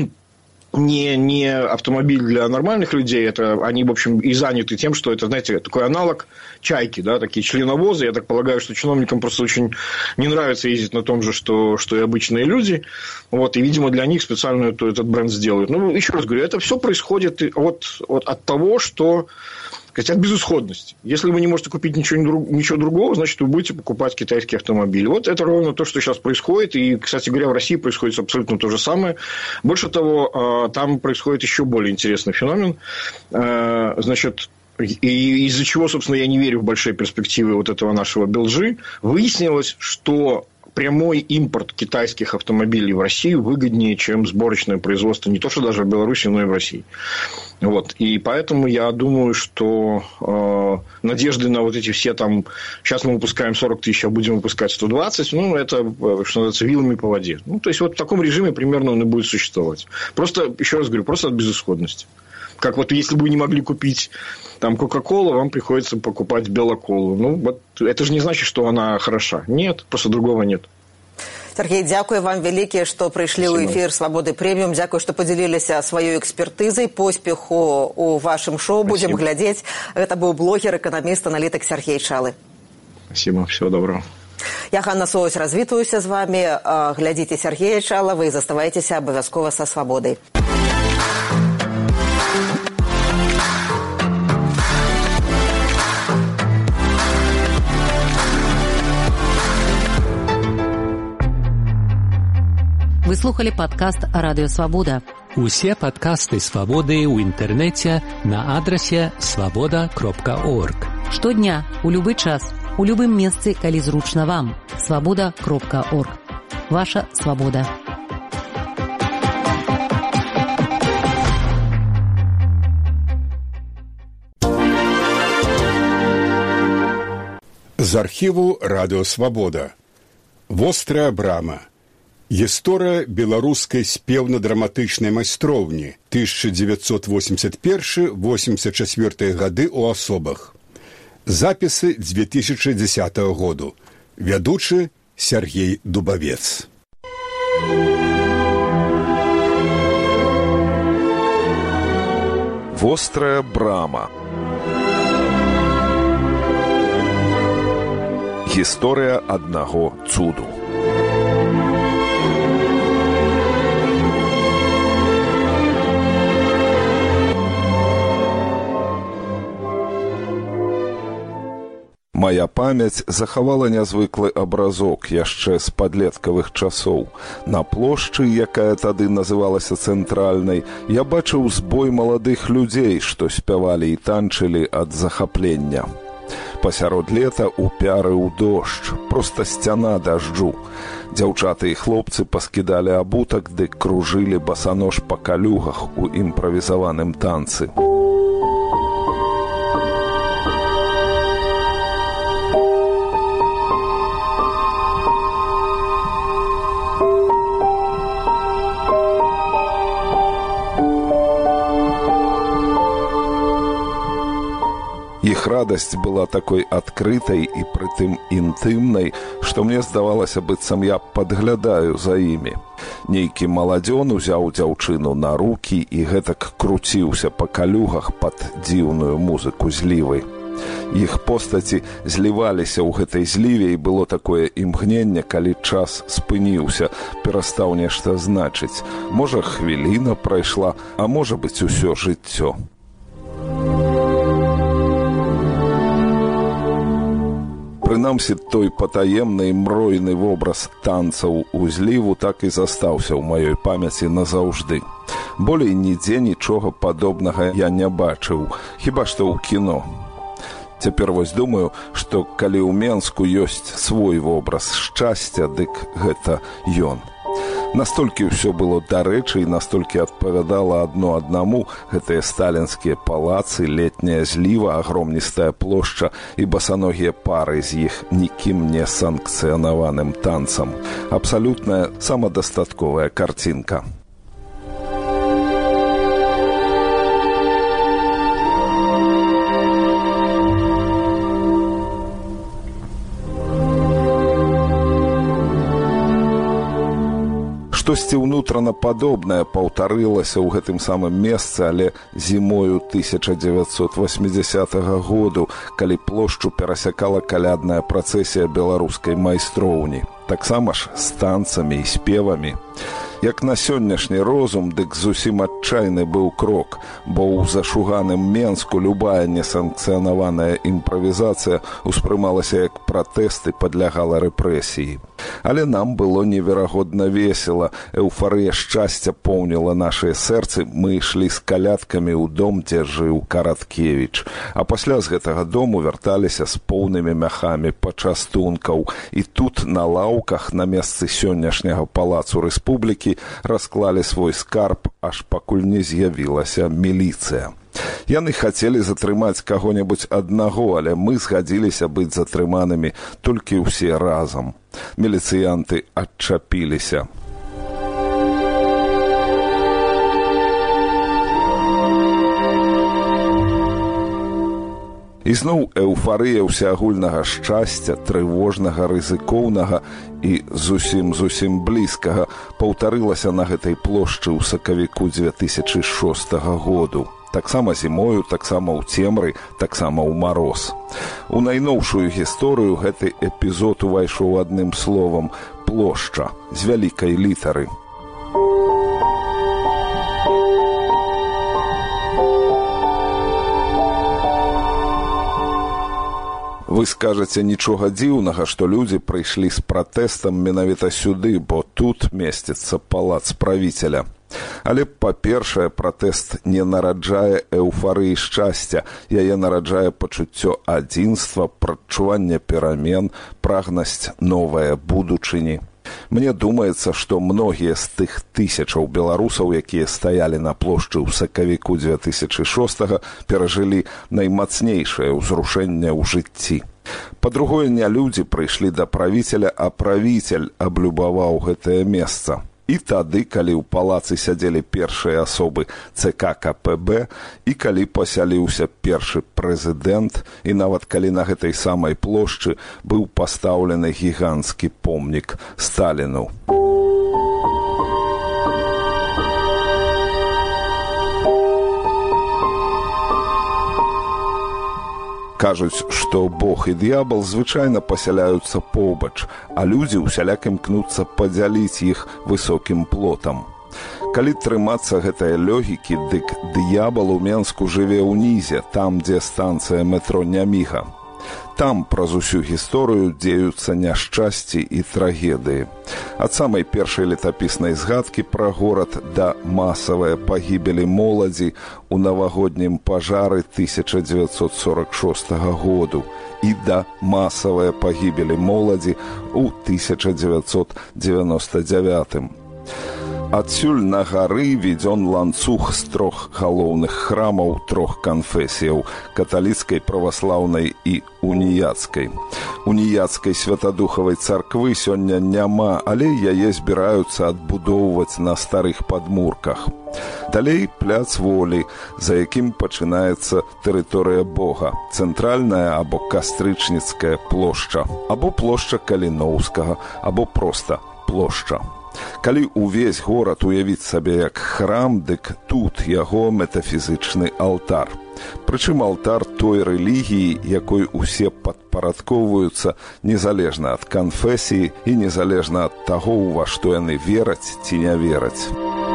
не автомобиль для нормальных людей, это они, в общем, и заняты тем, что это, знаете, такой аналог чайки, да, такие членовозы. Я так полагаю, что чиновникам просто очень не нравится ездить на том же, что и обычные люди. Вот, и, видимо, для них специально этот бренд сделают. Еще раз говорю, это все происходит от того, что... от безысходности. Если вы не можете купить ничего другого, значит, вы будете покупать китайский автомобиль. Вот это ровно то, что сейчас происходит. И, кстати говоря, в России происходит абсолютно то же самое. Больше того, там происходит еще более интересный феномен. Значит, и из-за чего, собственно, я не верю в большие перспективы вот этого нашего BLG, выяснилось, что прямой импорт китайских автомобилей в Россию выгоднее, чем сборочное производство не то, что даже в Беларуси, но и в России. Вот. И поэтому я думаю, что надежды на вот эти все там... Сейчас мы выпускаем 40 тысяч, а будем выпускать 120. Это, что называется, вилами по воде. То есть, вот в таком режиме примерно он и будет существовать. Просто, еще раз говорю, просто от безысходности. Как вот если бы вы не могли купить там Кока-Колу, вам приходится покупать Белоколу. Это же не значит, что она хороша. Нет, просто другого нет. Сергей, дзякуй вам вялікі, што прыйшлі ў эфір «Свабоды прэміум». Дзякуй, што падзяліліся сваёй экспертызай. Поспеху у вашым шоу. Будзем глядзець. Гэта быў блогер, эканаміст, аналітык Сергей Чалы. Спасибо, всего доброго. Я, Ганна Соусь, развітваюся з вами. Глядзіце Сергея Чала, вы заставайцеся абавязкова са «Свабодай». Вы слухали падкаст «Радыё Свабода». Усе падкасты «Свабоды» ў інтэрнэце на адрасе свабода.орг. Штодня, у любы час, у любым месцы, калі зручна вам. свабода.орг. Ваша свабода. З архіву Радыё Свабода. Вострая брама. Гісторыя беларускай спеўна-драматычнай майстроўні 1981-84 гады ў асобах. Запісы 2010 году. Вядучы Сергей Дубавец. Вострая брама. Гісторыя аднаго цуду. Мая памяць захавала нязвыклы абразок яшчэ з падлеткавых часоў. На плошчы, якая тады называлася цэнтральнай, я бачыў збой маладых людзей, што спявалі і танчылі ад захаплення. Пасярод лета упярыў дождж, проста сцяна дажджу. Дзяўчаты і хлопцы паскідалі абутак, ды кружылі басанож па калюгах у імправізаваным танцы. Іх радасць была такой адкрытай і прытым інтымнай, што мне здавалася, быццам я падглядаю за імі. Нейкі маладзён узяў дзяўчыну на рукі і гэтак круціўся па калюгах пад дзіўную музыку злівы. Іх постаці зліваліся ў гэтай зліве, і было такое імгненне, калі час спыніўся, перастаў нешта значыць. Можа, хвіліна прайшла, а можа быць, усё жыццё. Прынамсі, той патаемны і мройны вобраз танцаў у зліву так і застаўся ў маёй памяці назаўжды. Болей нідзе нічога падобнага я не бачыў, хіба што ў кіно. Цяпер вось думаю, што калі ў Менску ёсць свой вобраз шчасця, дык гэта ён. Настолькі ўсё было дарэчы і настолькі адпавядала адно аднаму гэтыя сталінскія палацы, летняя зліва, агромністая плошча і басаногія пары з іх нікім не санкцыянаваным танцам. Абсалютная самадастатковая карцінка. Штосьці ўнутрана падобнае паўтарылася ў гэтым самым месцы, але зімою 1980 году, калі плошчу перасякала калядная працэсія беларускай майстроўні. Таксама ж з танцамі і спевамі. Як на сённяшні розум, дык зусім адчайны быў крок, бо ў зашуганым Менску любая несанкцыянаваная імправізацыя успрымалася як пратэст і падлягала рэпрэсіі. Але нам было неверагодна весела, эўфарыя шчасця поўніла нашыя сэрцы, мы ішлі з калядкамі ў дом, дзе жыў Караткевіч, а пасля з гэтага дому вярталіся з поўнымі мяхамі пачастункаў, і тут на лаўках на месцы сённяшняга палацу Рэспублікі расклалі свой скарб, аж пакуль не з'явілася міліцыя. Яны хацелі затрымаць каго-небудзь аднаго, але мы згадзіліся быць затрыманымі толькі ўсе разам. Міліцыянты адчапіліся. Ізноў эўфарыя ўсеагульнага шчасця, трывожнага, рызыкоўнага і зусім блізкага паўтарылася на гэтай плошчы ў сакавіку 2006 году. Таксама зімою, таксама ў цемры, таксама ў мароз. У найноўшую гісторыю гэты эпізод увайшоў адным словам «плошча» з вялікай літары. Вы скажаце, нічога дзіўнага, што людзі прыйшлі з пратэстам менавіта сюды, бо тут месціцца палац правіцеля. Але, па-першае, пратэст не нараджае эўфарыі шчасця, яе нараджае пачуццё адзінства, прадчуванне перамен, прагнасць новае будучыні. Мне думаецца, што многія з тых тысячаў беларусаў, якія стаялі на плошчы ў сакавіку 2006-го, перажылі наймацнейшае ўзрушэнне ў жыцці. Па-другое, не людзі прыйшлі да правіцеля, а правіцель аблюбаваў гэтае месца. І тады, калі ў палацы сядзелі першыя асобы ЦК КПБ, і калі пасяліўся першы прэзідэнт, і нават калі на гэтай самай плошчы быў пастаўлены гіганцкі помнік Сталіну. Кажуць, што Бог і д'ябал звычайна пасяляюцца побач, а людзі ўсяляк імкнуцца падзяліць іх высокім плотам. Калі трымацца гэтай логікі, дык д'ябал у Менску жыве ўнізе, там, дзе станцыя метро Няміга. Там праз усю гісторыю дзеюцца няшчасці і трагедыі. Ад самай першай летапіснай згадкі пра горад да масавай пагібелі моладзі ў навагоднім пажары 1946 году і да масавай пагібелі моладзі ў 1999. Адсюль на гары ведзён ланцуг з 3 галоўных храмаў 3 канфесіяў – каталіцкай, праваслаўнай і уніяцкай. Уніяцкай святадухавай царквы сёння няма, але яе збіраюцца адбудоўваць на старых падмурках. Далей пляц Волі, за якім пачынаецца тэрыторыя Бога, цэнтральная або кастрычніцкая плошча, або плошча Каліноўскага, або проста плошча. Калі ўвесь горад уявіць сабе як храм, дык тут яго метафізычны алтар. Прычым алтар той рэлігіі, якой усе падпарадкоўваюцца незалежна ад канфесіі і незалежна ад таго, ува што яны вераць ці не вераць.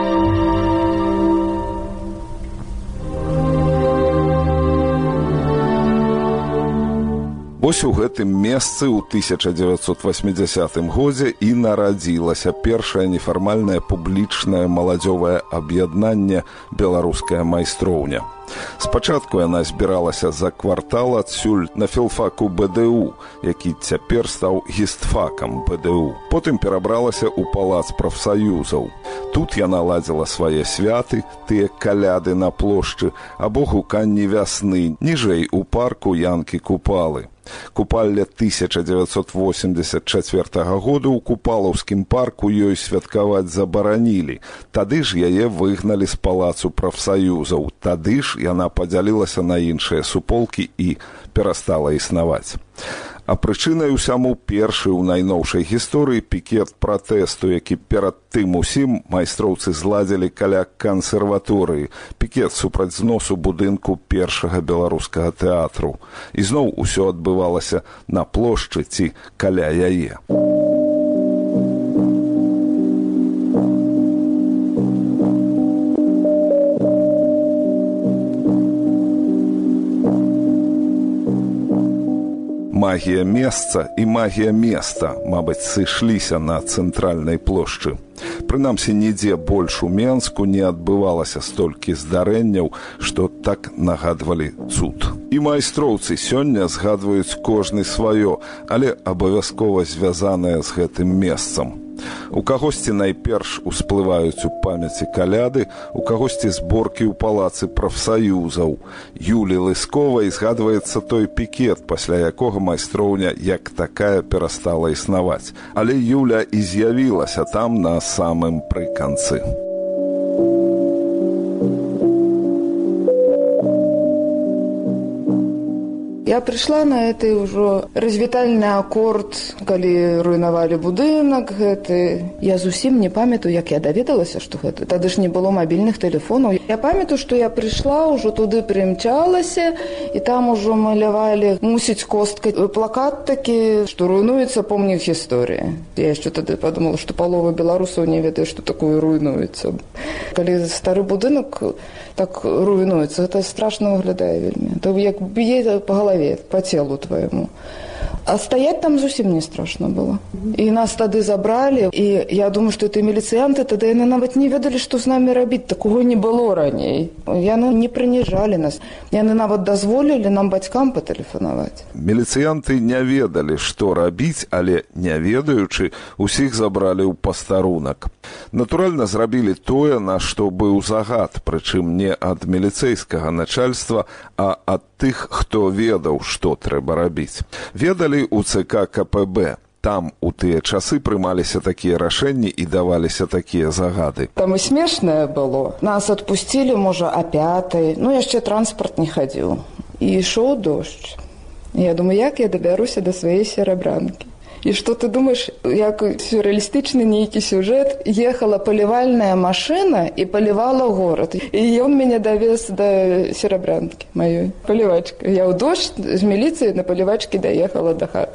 Вось у гэтым месцы ў 1980 годзе і нарадзілася першае нефармальнае публічнае маладзёвае аб'яднанне «Беларуская майстроўня». Спачатку яна збіралася за квартал адсюль на філфаку БДУ, які цяпер стаў гістфакам БДУ. Потым перабралася ў палац прафсаюзаў. Тут яна ладзіла свае святы, тыя каляды на плошчы, або гуканні вясны, ніжэй у парку Янкі-Купалы. Купалля 1984 году ў Купалаўскім парку ёй святкаваць забаранілі. Тады ж яе выгналі з палацу прафсаюзаў. Тады ж яна падзялілася на іншыя суполкі і перастала існаваць. А прычынай усяму першы ў найноўшай гісторыі пікет пратэсту, які перад тым усім майстроўцы зладзілі каля кансерваторыі, пікет супраць зносу будынку першага беларускага тэатру. І зноў усё адбывалася на плошчы ці каля яе. Магія месца і магія места, мабыць, сышліся на цэнтральнай плошчы. Прынамсі, нідзе больш у Менску не адбывалася столькі здарэнняў, што так нагадвалі цуд. І майстроўцы сёння згадваюць кожны сваё, але абавязкова звязанае з гэтым месцам. У кагосьці найперш усплываюць у памяці каляды, у кагосьці зборкі ў палацы прафсаюзаў. Юлі Лысковай згадваецца той пікет, пасля якога майстроўня як такая перастала існаваць. Але Юля і з'явілася там на самым прыканцы. Я прыйшла на гэты ўжо развітальны акорд, калі руйнавалі будынак гэты. Я зусім не памятаю, як я даведалася, што гэта. Тады ж не было мабільных тэлефонаў. Я памятаю, што я прыйшла, ўжо туды прымчалася, і там ужо малявалі, мусіць, косткай плакат такі, што руйнуецца помнік гісторыі. Я яшчэ тады падумала, што палова беларусаў не ведае, што такое руйнуецца. Калі стары будынак так руйнуецца, гэта страшна выглядае вельмі. То як б'е па галаве, по телу твоему. А стаять там зусім не страшно было. І нас тады забралі, і я думаю, што это міліцыянты, тады яны нават не ведалі, што з намі рабіць. Такого не было раней. Яны не прыніжалі нас. Яны нават дазволілі нам бацькам патэлефанаваць. Міліцыянты не ведалі, што рабіць, але, не ведаючы, усіх забралі ў пастарунак. Натуральна, зрабілі тое, на што быў загад, прычым не ад міліцэйскага начальства, а ад тых, хто ведаў, што трэба рабіць. Ведалі ў ЦК КПБ. Там у тыя часы прымаліся такія рашэнні і даваліся такія загады. Там і смешнае было. Нас адпусцілі, можа, о 5:00. Яшчэ транспарт не хадзіў. І ішоў дождж. Я думаю, як я дабяруся да сваёй Серабрянкі. І што ты думаеш, як сюррэалістычны нейкі сюжэт, ехала палівальная машына і палівала горад. І ён мяне давез да Серабрянкі маёй, палівачка. Я ў дождж з міліцыі на палівачкі даехала да хаты.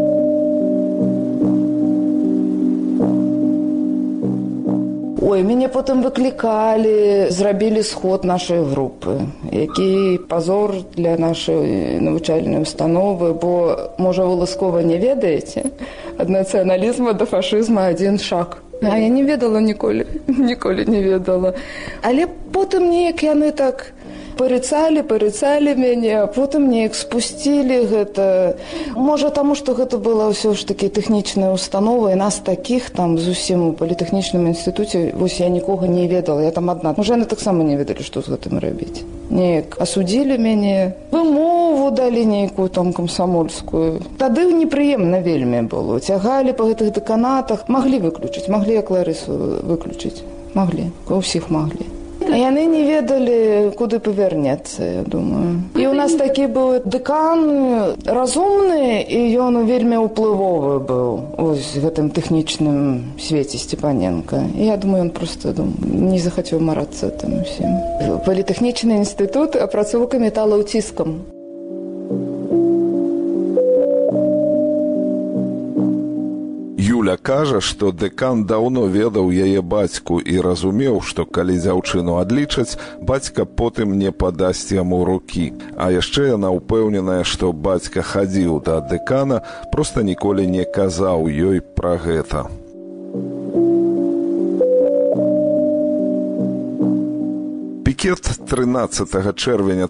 Ой, мяне потым выклікалі, зрабілі сход нашай групы, які пазор для нашай навучальнай установы, бо, можа, вы Лыскова не ведаеце, ад нацыяналізму да фашызма адзін шаг. А я не ведала ніколі не ведала. Але потым неяк яны так парыцалі мяне, а потым неяк спусцілі гэта. Можа, таму, што гэта была ўсё ж такі тэхнічная установа, і нас такіх там зусім у політэхнічным інстытуце, вось я нікога не ведала, я там адна. Можа, яны таксама не ведалі, што з гэтым рабіць. Неяк асудзілі мяне, вымову далі нейкую там камсамольскую. Тады непрыемна вельмі было. Цягалі па гэтых дэканатах, маглі выключыць, маглі як Ларысу выключыць. Маглі, ўсіх маглі. Яны не ведалі, куды павярнецца, я думаю. І ў нас такі быў дэкан разумны, і ён вельмі ўплывовы быў у гэтым тэхнічным свеце Степаненка. І я думаю, ён проста не захацеў марацца там усім. Політэхнічны інстытут апрацоўка металаў ціскам. Юля кажа, што дэкан даўно ведаў яе бацьку і разумеў, што калі дзяўчыну адлічаць, бацька потым не падасць яму рукі. А яшчэ яна ўпэўненая, што бацька хадзіў да дэкана, проста ніколі не казаў ёй пра гэта. Пікет 13 чэрвеня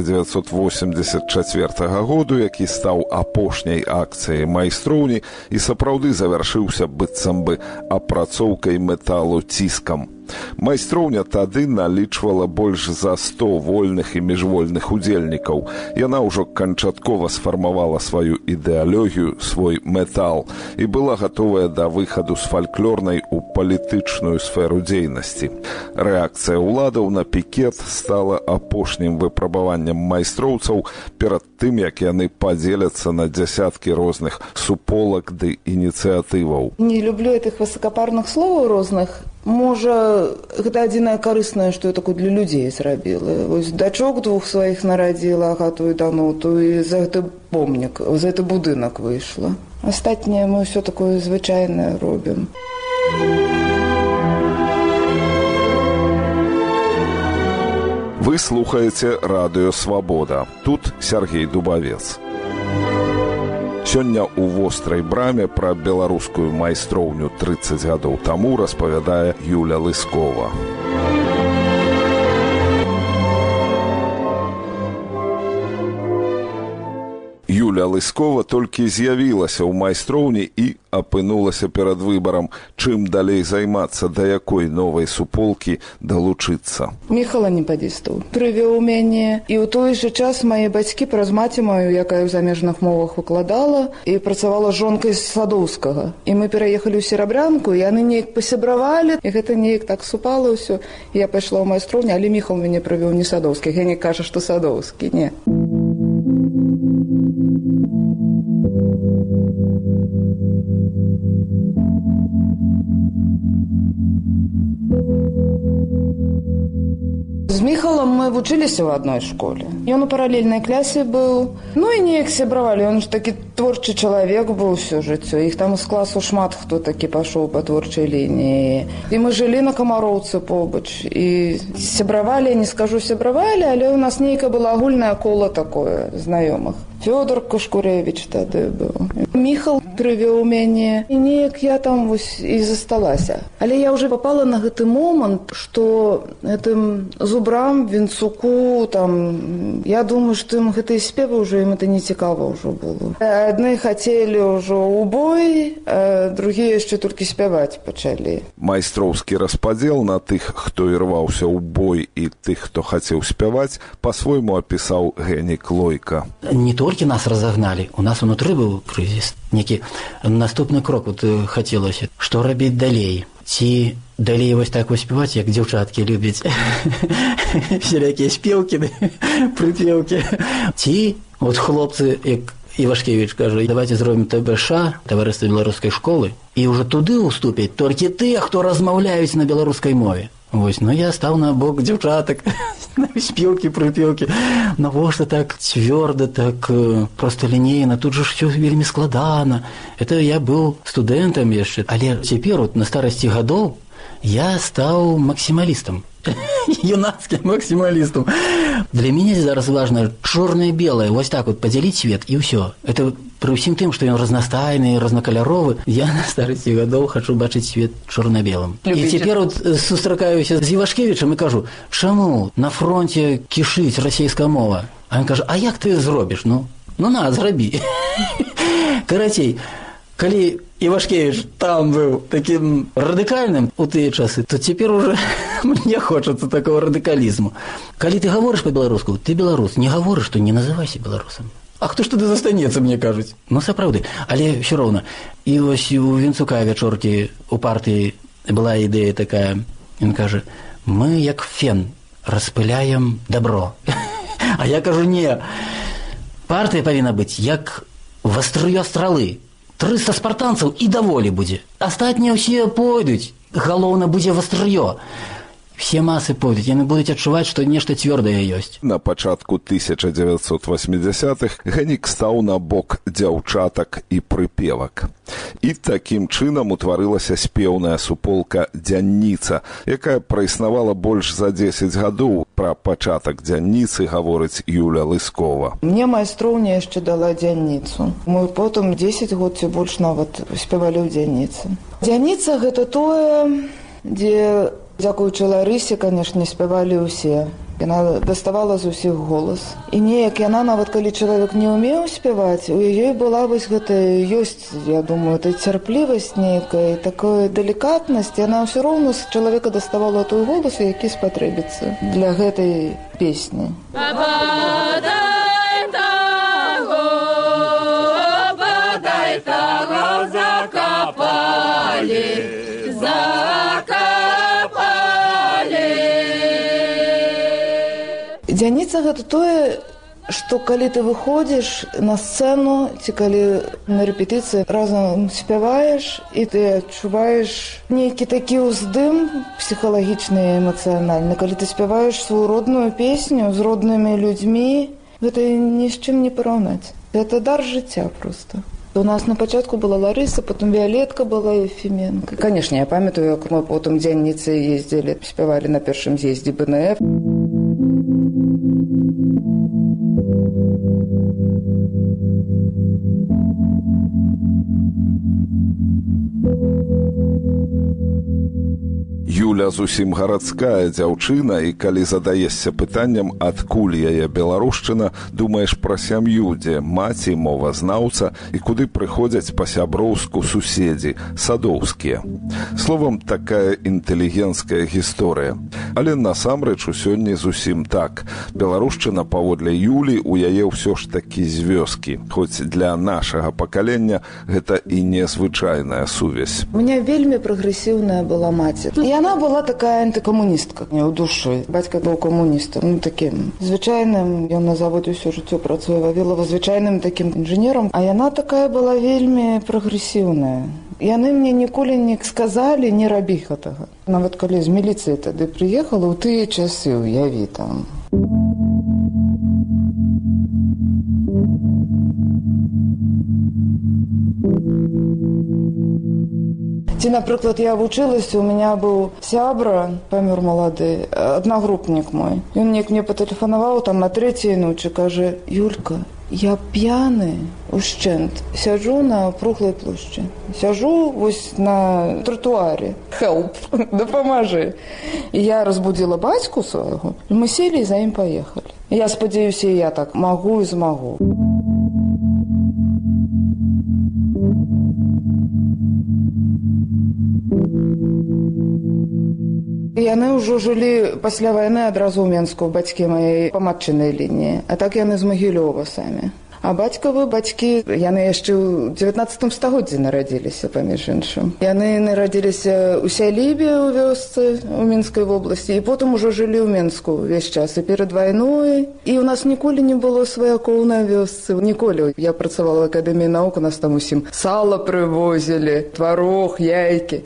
1984 году, які стаў апошняй акцыяй майстроўні і сапраўды завяршыўся быццам бы апрацоўкай металу ціскам. Майстроўня тады налічвала больш за 100 вольных і міжвольных удзельнікаў. Яна ўжо канчаткова сфармавала сваю ідэалогію, свой метал і была гатовая да выхаду з фальклорнай у палітычную сферу дзейнасці. Рэакцыя ўладаў на пікет стала апошнім выпрабаваннем майстроўцаў перад тым, як яны падзеляцца на дзясяткі розных суполак ды ініцыятываў. Не люблю гэтых высакапарных словаў розных. Можа, гэта адзінае карыснае, што я такое для людзей зрабіла. Вось дачок 2 сваіх нарадзіла, агату і дануту, і за гэты помнік, за гэты будынак выйшла. Астатняе мы ўсё такое звычайнае робім. Вы слухаеце радыё «Свабода». Тут Сергей Дубавец. Сёння ў вострай браме пра беларускую майстроўню 30 гадоў таму распавядае Юля Лыскова. Юля Лыскова толькі з'явілася ў майстроўні і апынулася перад выбарам, чым далей займацца, да якой новай суполкі далучыцца. Міхала Непадзістаў прывёў мяне, і ў той жа час мае бацькі праз маці маю, якая ў замежных мовах выкладала і працавала жонкай з Садоўскага. І мы пераехалі ў Серабрянку, і яны неяк пасябравалі, і гэта неяк так супала ўсё. Я пайшла ў майстроўню, але Міхал мяне прывёў не Садоўскі. Я не кажа, што Садоўскі, не. З Міхалам мы вучыліся ў адной школе. Ён у паралельнай клясе быў. Ну і неяк сябравалі. Ён ж такі творчы чалавек быў усё жыццё. Іх там з класу шмат хто такі пашоў па творчай лініі. І мы жылі на Камароўцы побач. І сябравалі, не скажу сябравалі, але ў нас нейкае было агульнае кола такое знаёмых. Фёдор Кашкуревич тады быў. Міхал прывёў мяне, і неяк я там вось і засталася. Але я ўжо попала на гэты момант, што гэтым зубрам, Вінцуку, там, я думаю, што ім гэтыя спевы ўжо ім это не цікава ўжо было. Адны хацелі ўжо ў бой, а другія яшчэ толькі спяваць пачалі. Майстроўскі распадзел на тых, хто ірваўся ў бой, і тых, хто хацеў спяваць, па-свойму апісаў Генік Лойка. Не толькі нас разагналі, у нас унутры быў крызіс. Некі наступны крок вот хацелася. Што рабіць далей? Ці далей вось так спяваць, як дзяўчаткі любяць. Всялякія спеўкі, прыпеўкі. Ці вот хлопцы, як Івашкевіч кажа, давайте зробім ТБШ, таварыства беларускай школы, і ўжо туды ўступяць толькі тыя, хто размаўляюць на беларускай мове. Вось, ну я стаў на бок дзяўчатак, спеўкі, прыпеўкі. Навошта так цвёрда, так проста лінейна, тут же ўсё вельмі складана. Это я быў студэнтам яшчэ, але цяпер вот на старасці гадоў я стаў максімалістам. Юнацким максималистом. Для меня зараз важно чорное-белое, вот так вот подзяліць свет, и все. Это при ўсім тым, што ён разнастайны, разнакаляровы, я на старасці гадоў хачу бачыць свет чорна-белым. І цяпер вот сустракаюся з Івашкевічам і кажу, чаму на фронте кішыць расійская мова? А ён кажа, а як ты зробіш? Ну на, зрабі. Карацей, калі Івашкевіч там быў таким радыкальным у тыя часы, то цяпер уже мне хочацца такого радыкалізму. Калі ты гаворыш па-беларуску, ты беларус, не гаворыш, то не называйся беларусам. А хто ж тады застанецца, мне кажуць? Ну, сапраўды. Але ўсё роўна. І вось у Вінцука вячоркі у партыі была ідэя такая. Ён кажа, мы як фен распыляем добро. А я кажу, не. Партыя павінна быць як вастрыё стралы. 300 спартанцаў і даволі будзе. Астатнія ўсе пойдуць. Галоўна будзе вастрыё. Все масы пойдуць, яны будуць адчуваць, што нешта цвёрдае ёсць. На пачатку 1980-х Генік стаў на бок дзяўчатак і прыпевак. І такім чынам утварылася спеўная суполка «Дзянніца», якая праіснавала больш за 10 гадоў. Пра пачатак «Дзянніцы» гаворыць Юля Лыскова. Мне майстроўня яшчэ дала «Дзянніцу». Мы потым 10 год ці больш нават спявалі ў «Дзянніцы». «Дзянніца» гэта тое, дзе дзякуючы Ларысе, канешне, спявалі ўсе. Яна даставала з усіх голас. І неяк яна, нават калі чалавек не ўмеў спяваць, у яе была вось гэтая, ёсць, я думаю, эта цярплівасць нейкая, такая далікатнасць, яна ўсё роўна з чалавека даставала той голас, які спатрэбіцца для гэтай песні. Бадай таго закапалі, Дзяніца гэта тое, што калі ты выходзіш на сцэну, ці калі на рэпетыцыі разам спяваеш, і ты адчуваеш нейкі такі ўздым псіхалагічны і эмацыянальны. Калі ты спяваеш сваю родную песню з роднымі людзьмі, гэта ні з чым не параўнаць. Гэта дар жыцця проста. У нас на пачатку была Ларыса, потом Віолетка была, Ефіменка. Канешне, я памятаю, як мы потым дзянніцы ездзілі, спявалі на першым з'ездзе БНФ. Юля зусім гарадская дзяўчына, і калі задаешся пытаннем, адкуль яе беларушчына, думаеш пра сям'ю, дзе маці мовазнаўца і куды прыходзяць па-сяброўску суседзі, садоўскія. Словам, такая інтэлігенцкая гісторыя. Але насамрэч усё не зусім так. Беларушчына, паводле Юлі, у яе ўсё ж такі з вёскі. Хоць для нашага пакалення гэта і незвычайная сувязь. У меня вельмі прагрэсіўная была маці. Яна была такая антыкамуністка ў душы. Бацька быў камуністам, такім звычайным, ён на заводзе ўсё жыццё працуе Вавілова, звычайным такім інжынерам, а яна такая была вельмі прагрэсіўная. Яны мне ніколі не сказалі, не рабі гэтага. Нават калі з міліцыі тады прыехала, ў тыя часы, уяві там. Ці, напрыклад, я вучылася, у меня быў сябра, памёр малады, аднагрупнік мой. Ён неяк мне патэлефанаваў там на 3-й ночы, кажа: «Юлька, Я п'яны ушчэнт. Сяджу на круглай плошчы. Сяджу вось на тротуаре. Help, дапамажы. І я разбудзіла бацьку свайго. Мы селі і за ім паехалі. Я спадзяюся, я так магу і змагу. Яны ўжо жылі пасля вайны адразу ў Менску, бацькі мае па матчынай лініі. А так яны з Магілёва самі. А бацькавы бацькі, яны яшчэ ў 19 стагоддзі нарадзіліся, паміж іншым. Яны нарадзіліся ў сялібе ў вёсцы, у Мінскай вобласці, і потым ужо жылі ў Менску ўвесь час, і перад вайной. І ў нас ніколі не было сваякоў на вёсцы. Ніколі. Я працавала ў Акадэміі навук, у нас там усім сала прывозілі, тварог, яйкі.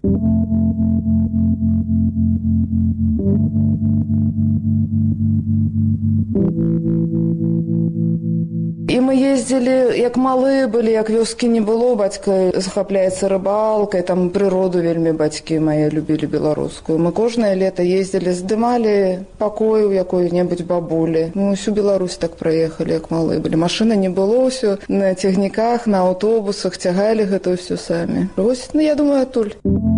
І мы ездзілі, як малыя былі, як вёскі не было, бацька захапляецца рыбалкай, там прыроду вельмі бацькі мае любілі беларускую. Мы кожнае лета ездзілі, здымалі пакой у якой-небудзь бабулі. Мы ўсю Беларусь так праехалі, як малыя былі. Машыны не было, ўсё на цягніках, на аўтобусах, цягалі гэта ўсё самі. Вось, я думаю, адтуль.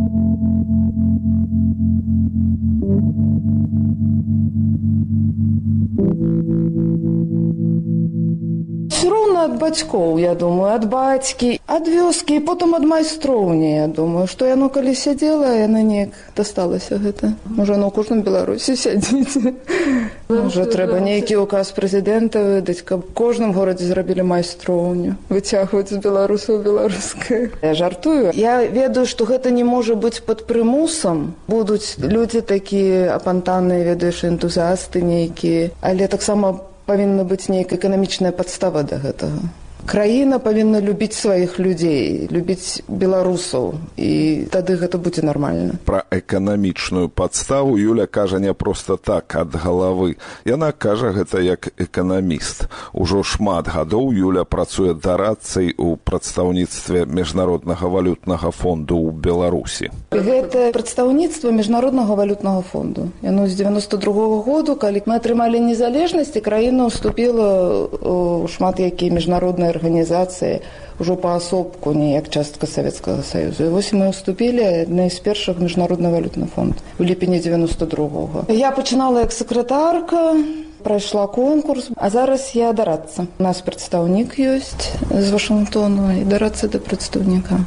Все роўна ад бацькоў, я думаю, ад бацькі, ад вёскі, і потым ад майстроўні, я думаю, што яно калі сядзела, яно неяк дасталася гэта. Можа, оно ў кожным Беларусі сядзіць. Можа, трэба нейкі указ прэзідэнта выдаць, каб у кожным горадзе зрабілі майстроўню, выцягваць з беларусаў беларускае. Я жартую. Я ведаю, што гэта не можа быць пад прымусам. Будуць людзі такія апантаныя, ведаеш, энтузіасты нейкія, але таксама павінна быць нейкая эканамічная падстава да гэтага. Краіна павінна любіць сваіх людзей, любіць беларусаў, і тады гэта будзе нармальна. Пра эканамічную падставу Юля кажа не проста так, ад галавы. Яна кажа гэта як эканаміст. Ужо шмат гадоў Юля працуе дарадцай у прадстаўніцтве Міжнароднага валютнага фонду ў Беларусі. Гэта прадстаўніцтва Міжнароднага валютнага фонду. Яно з 92-го году, калі мы атрымалі незалежнасць, і краіна ўступіла ў шмат якія міжнародныя арганізацыі ўжо паасобку, не як частка Савецкага Саюзу. І вось мы ўступілі адна з першых Міжнародны валютны фонд у ліпені 92-го. Я пачынала як сакратарка, прайшла конкурс, а зараз я дарадца. У нас прадстаўнік ёсць з Вашынгтону, і дарадца да прадстаўніка.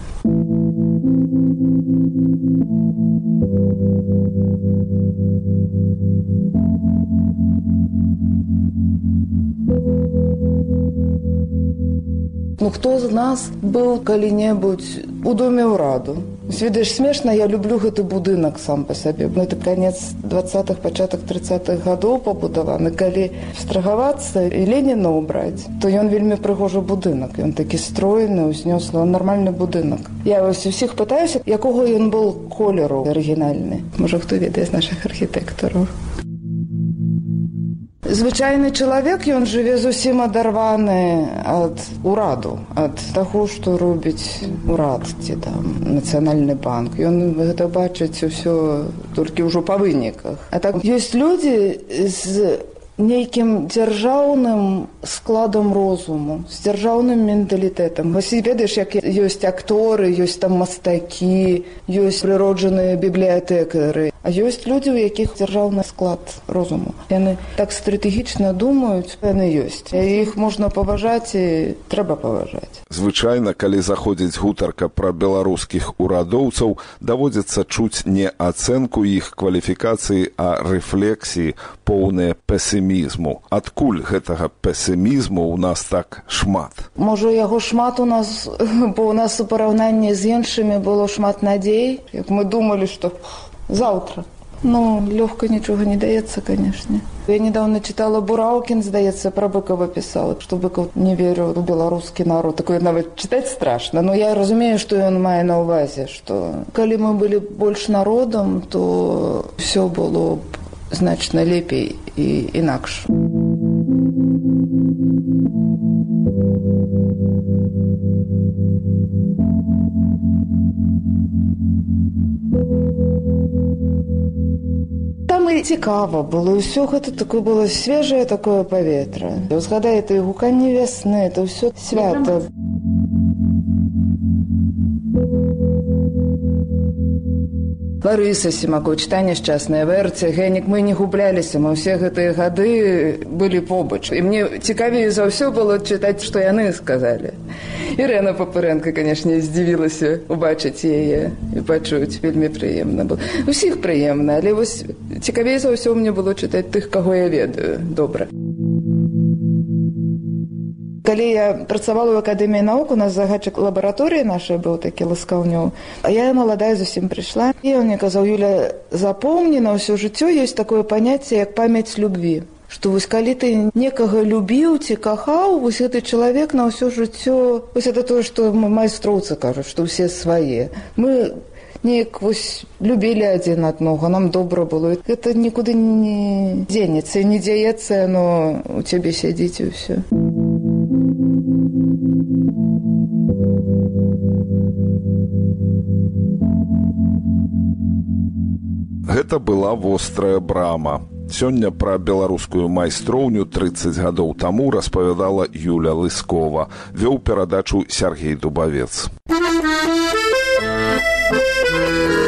Ну, хто з нас быў калі-небудзь у доме ўраду? Ведаеш, смешна, я люблю гэты будынак сам па сабе. Гэта канец 20-х, пачатак 30-х гадоў пабудаваны. Калі абстрагавацца і Леніна ўбраць, то ён вельмі прыгожы будынак. Ён такі стройны, узнёслы, нармальны будынак. Я вось усіх пытаюся, якога ён быў колеру арыгінальны. Можа, хто ведае з нашых архітэктараў. Звычайны чалавек, ён жыве зусім адарваны ад ураду, ад таго, што робіць урад, ці там Нацыянальны банк. Ён гэта бачыць усё толькі ўжо па выніках. А так ёсць людзі з нейкім дзяржаўным складам розуму, з дзяржаўным менталітэтам. Вось ведаеш, як ёсць акторы, ёсць там мастакі, ёсць прыроджаныя бібліятэкары, а ёсць людзі, у якіх дзяржаўны склад розуму. Яны так стратэгічна думаюць, яны ёсць. Іх можна паважаць і трэба паважаць. Звычайна, калі заходзіць гутарка пра беларускіх урадоўцаў, даводзіцца чуць не ацэнку іх кваліфікацыі, а рэфлексіі, поўныя песімізму. Адкуль гэтага песімізму ў нас так шмат? Можа, яго шмат у нас, бо ў нас у параўнанні з іншымі было шмат надзей, як мы думалі, што заўтра. Ну, лёгка нічога не даецца, канешне. Я недавно читала Бураўкін, здаецца, пра Быкова пісаў, што Быкаў не верыў у беларускі народ. Такое нават чытаць страшна. Но я разумею, што ён мае на ўвазе, што калі мы былі больш народам, то ўсё было б значна лепей і інакш. Там нам і цікава было, ўсё гэта такое было свежае такое паветра. Узгадае это гуканне вясны, это ўсё свята. Ларыса Сімакоўч, Таня Шчасная, Верця, Генік, мы не губляліся, мы ўсе гэтыя гады былі побач. І мне цікавей за ўсё было чытаць, што яны сказалі. Ірына Папырэнка, канешне, здзівілася убачыць яе і пачуць. Вельмі прыемна было. Усіх прыемна, але вось цікавей за ўсё мне было чытаць тых, каго я ведаю добра. Калі я працавала ў Акадэміі навук, у нас загадчык лабараторыі нашай быў такі Ласкаўнёў, а я маладая зусім прыйшла, і он мне казаў: Юля, запомні, на ўсё жыццё ёсць такое паняцце, як памяць любві. Што вось калі ты некага любіў ці кахаў, вось гэты чалавек на ўсё жыццё, вось это тое, што майстроўцы кажуць, што ўсе свае. Мы неяк вось любілі адзін аднаго, нам добра было. Гэта нікуды не дзенецца, не дзяецца, но у цябе сядзіць і ўсё. Гэта была вострая брама. Сёння пра беларускую майстроўню 30 гадоў таму распавядала Юля Лыскова. Вёў перадачу Сяргей Дубавец.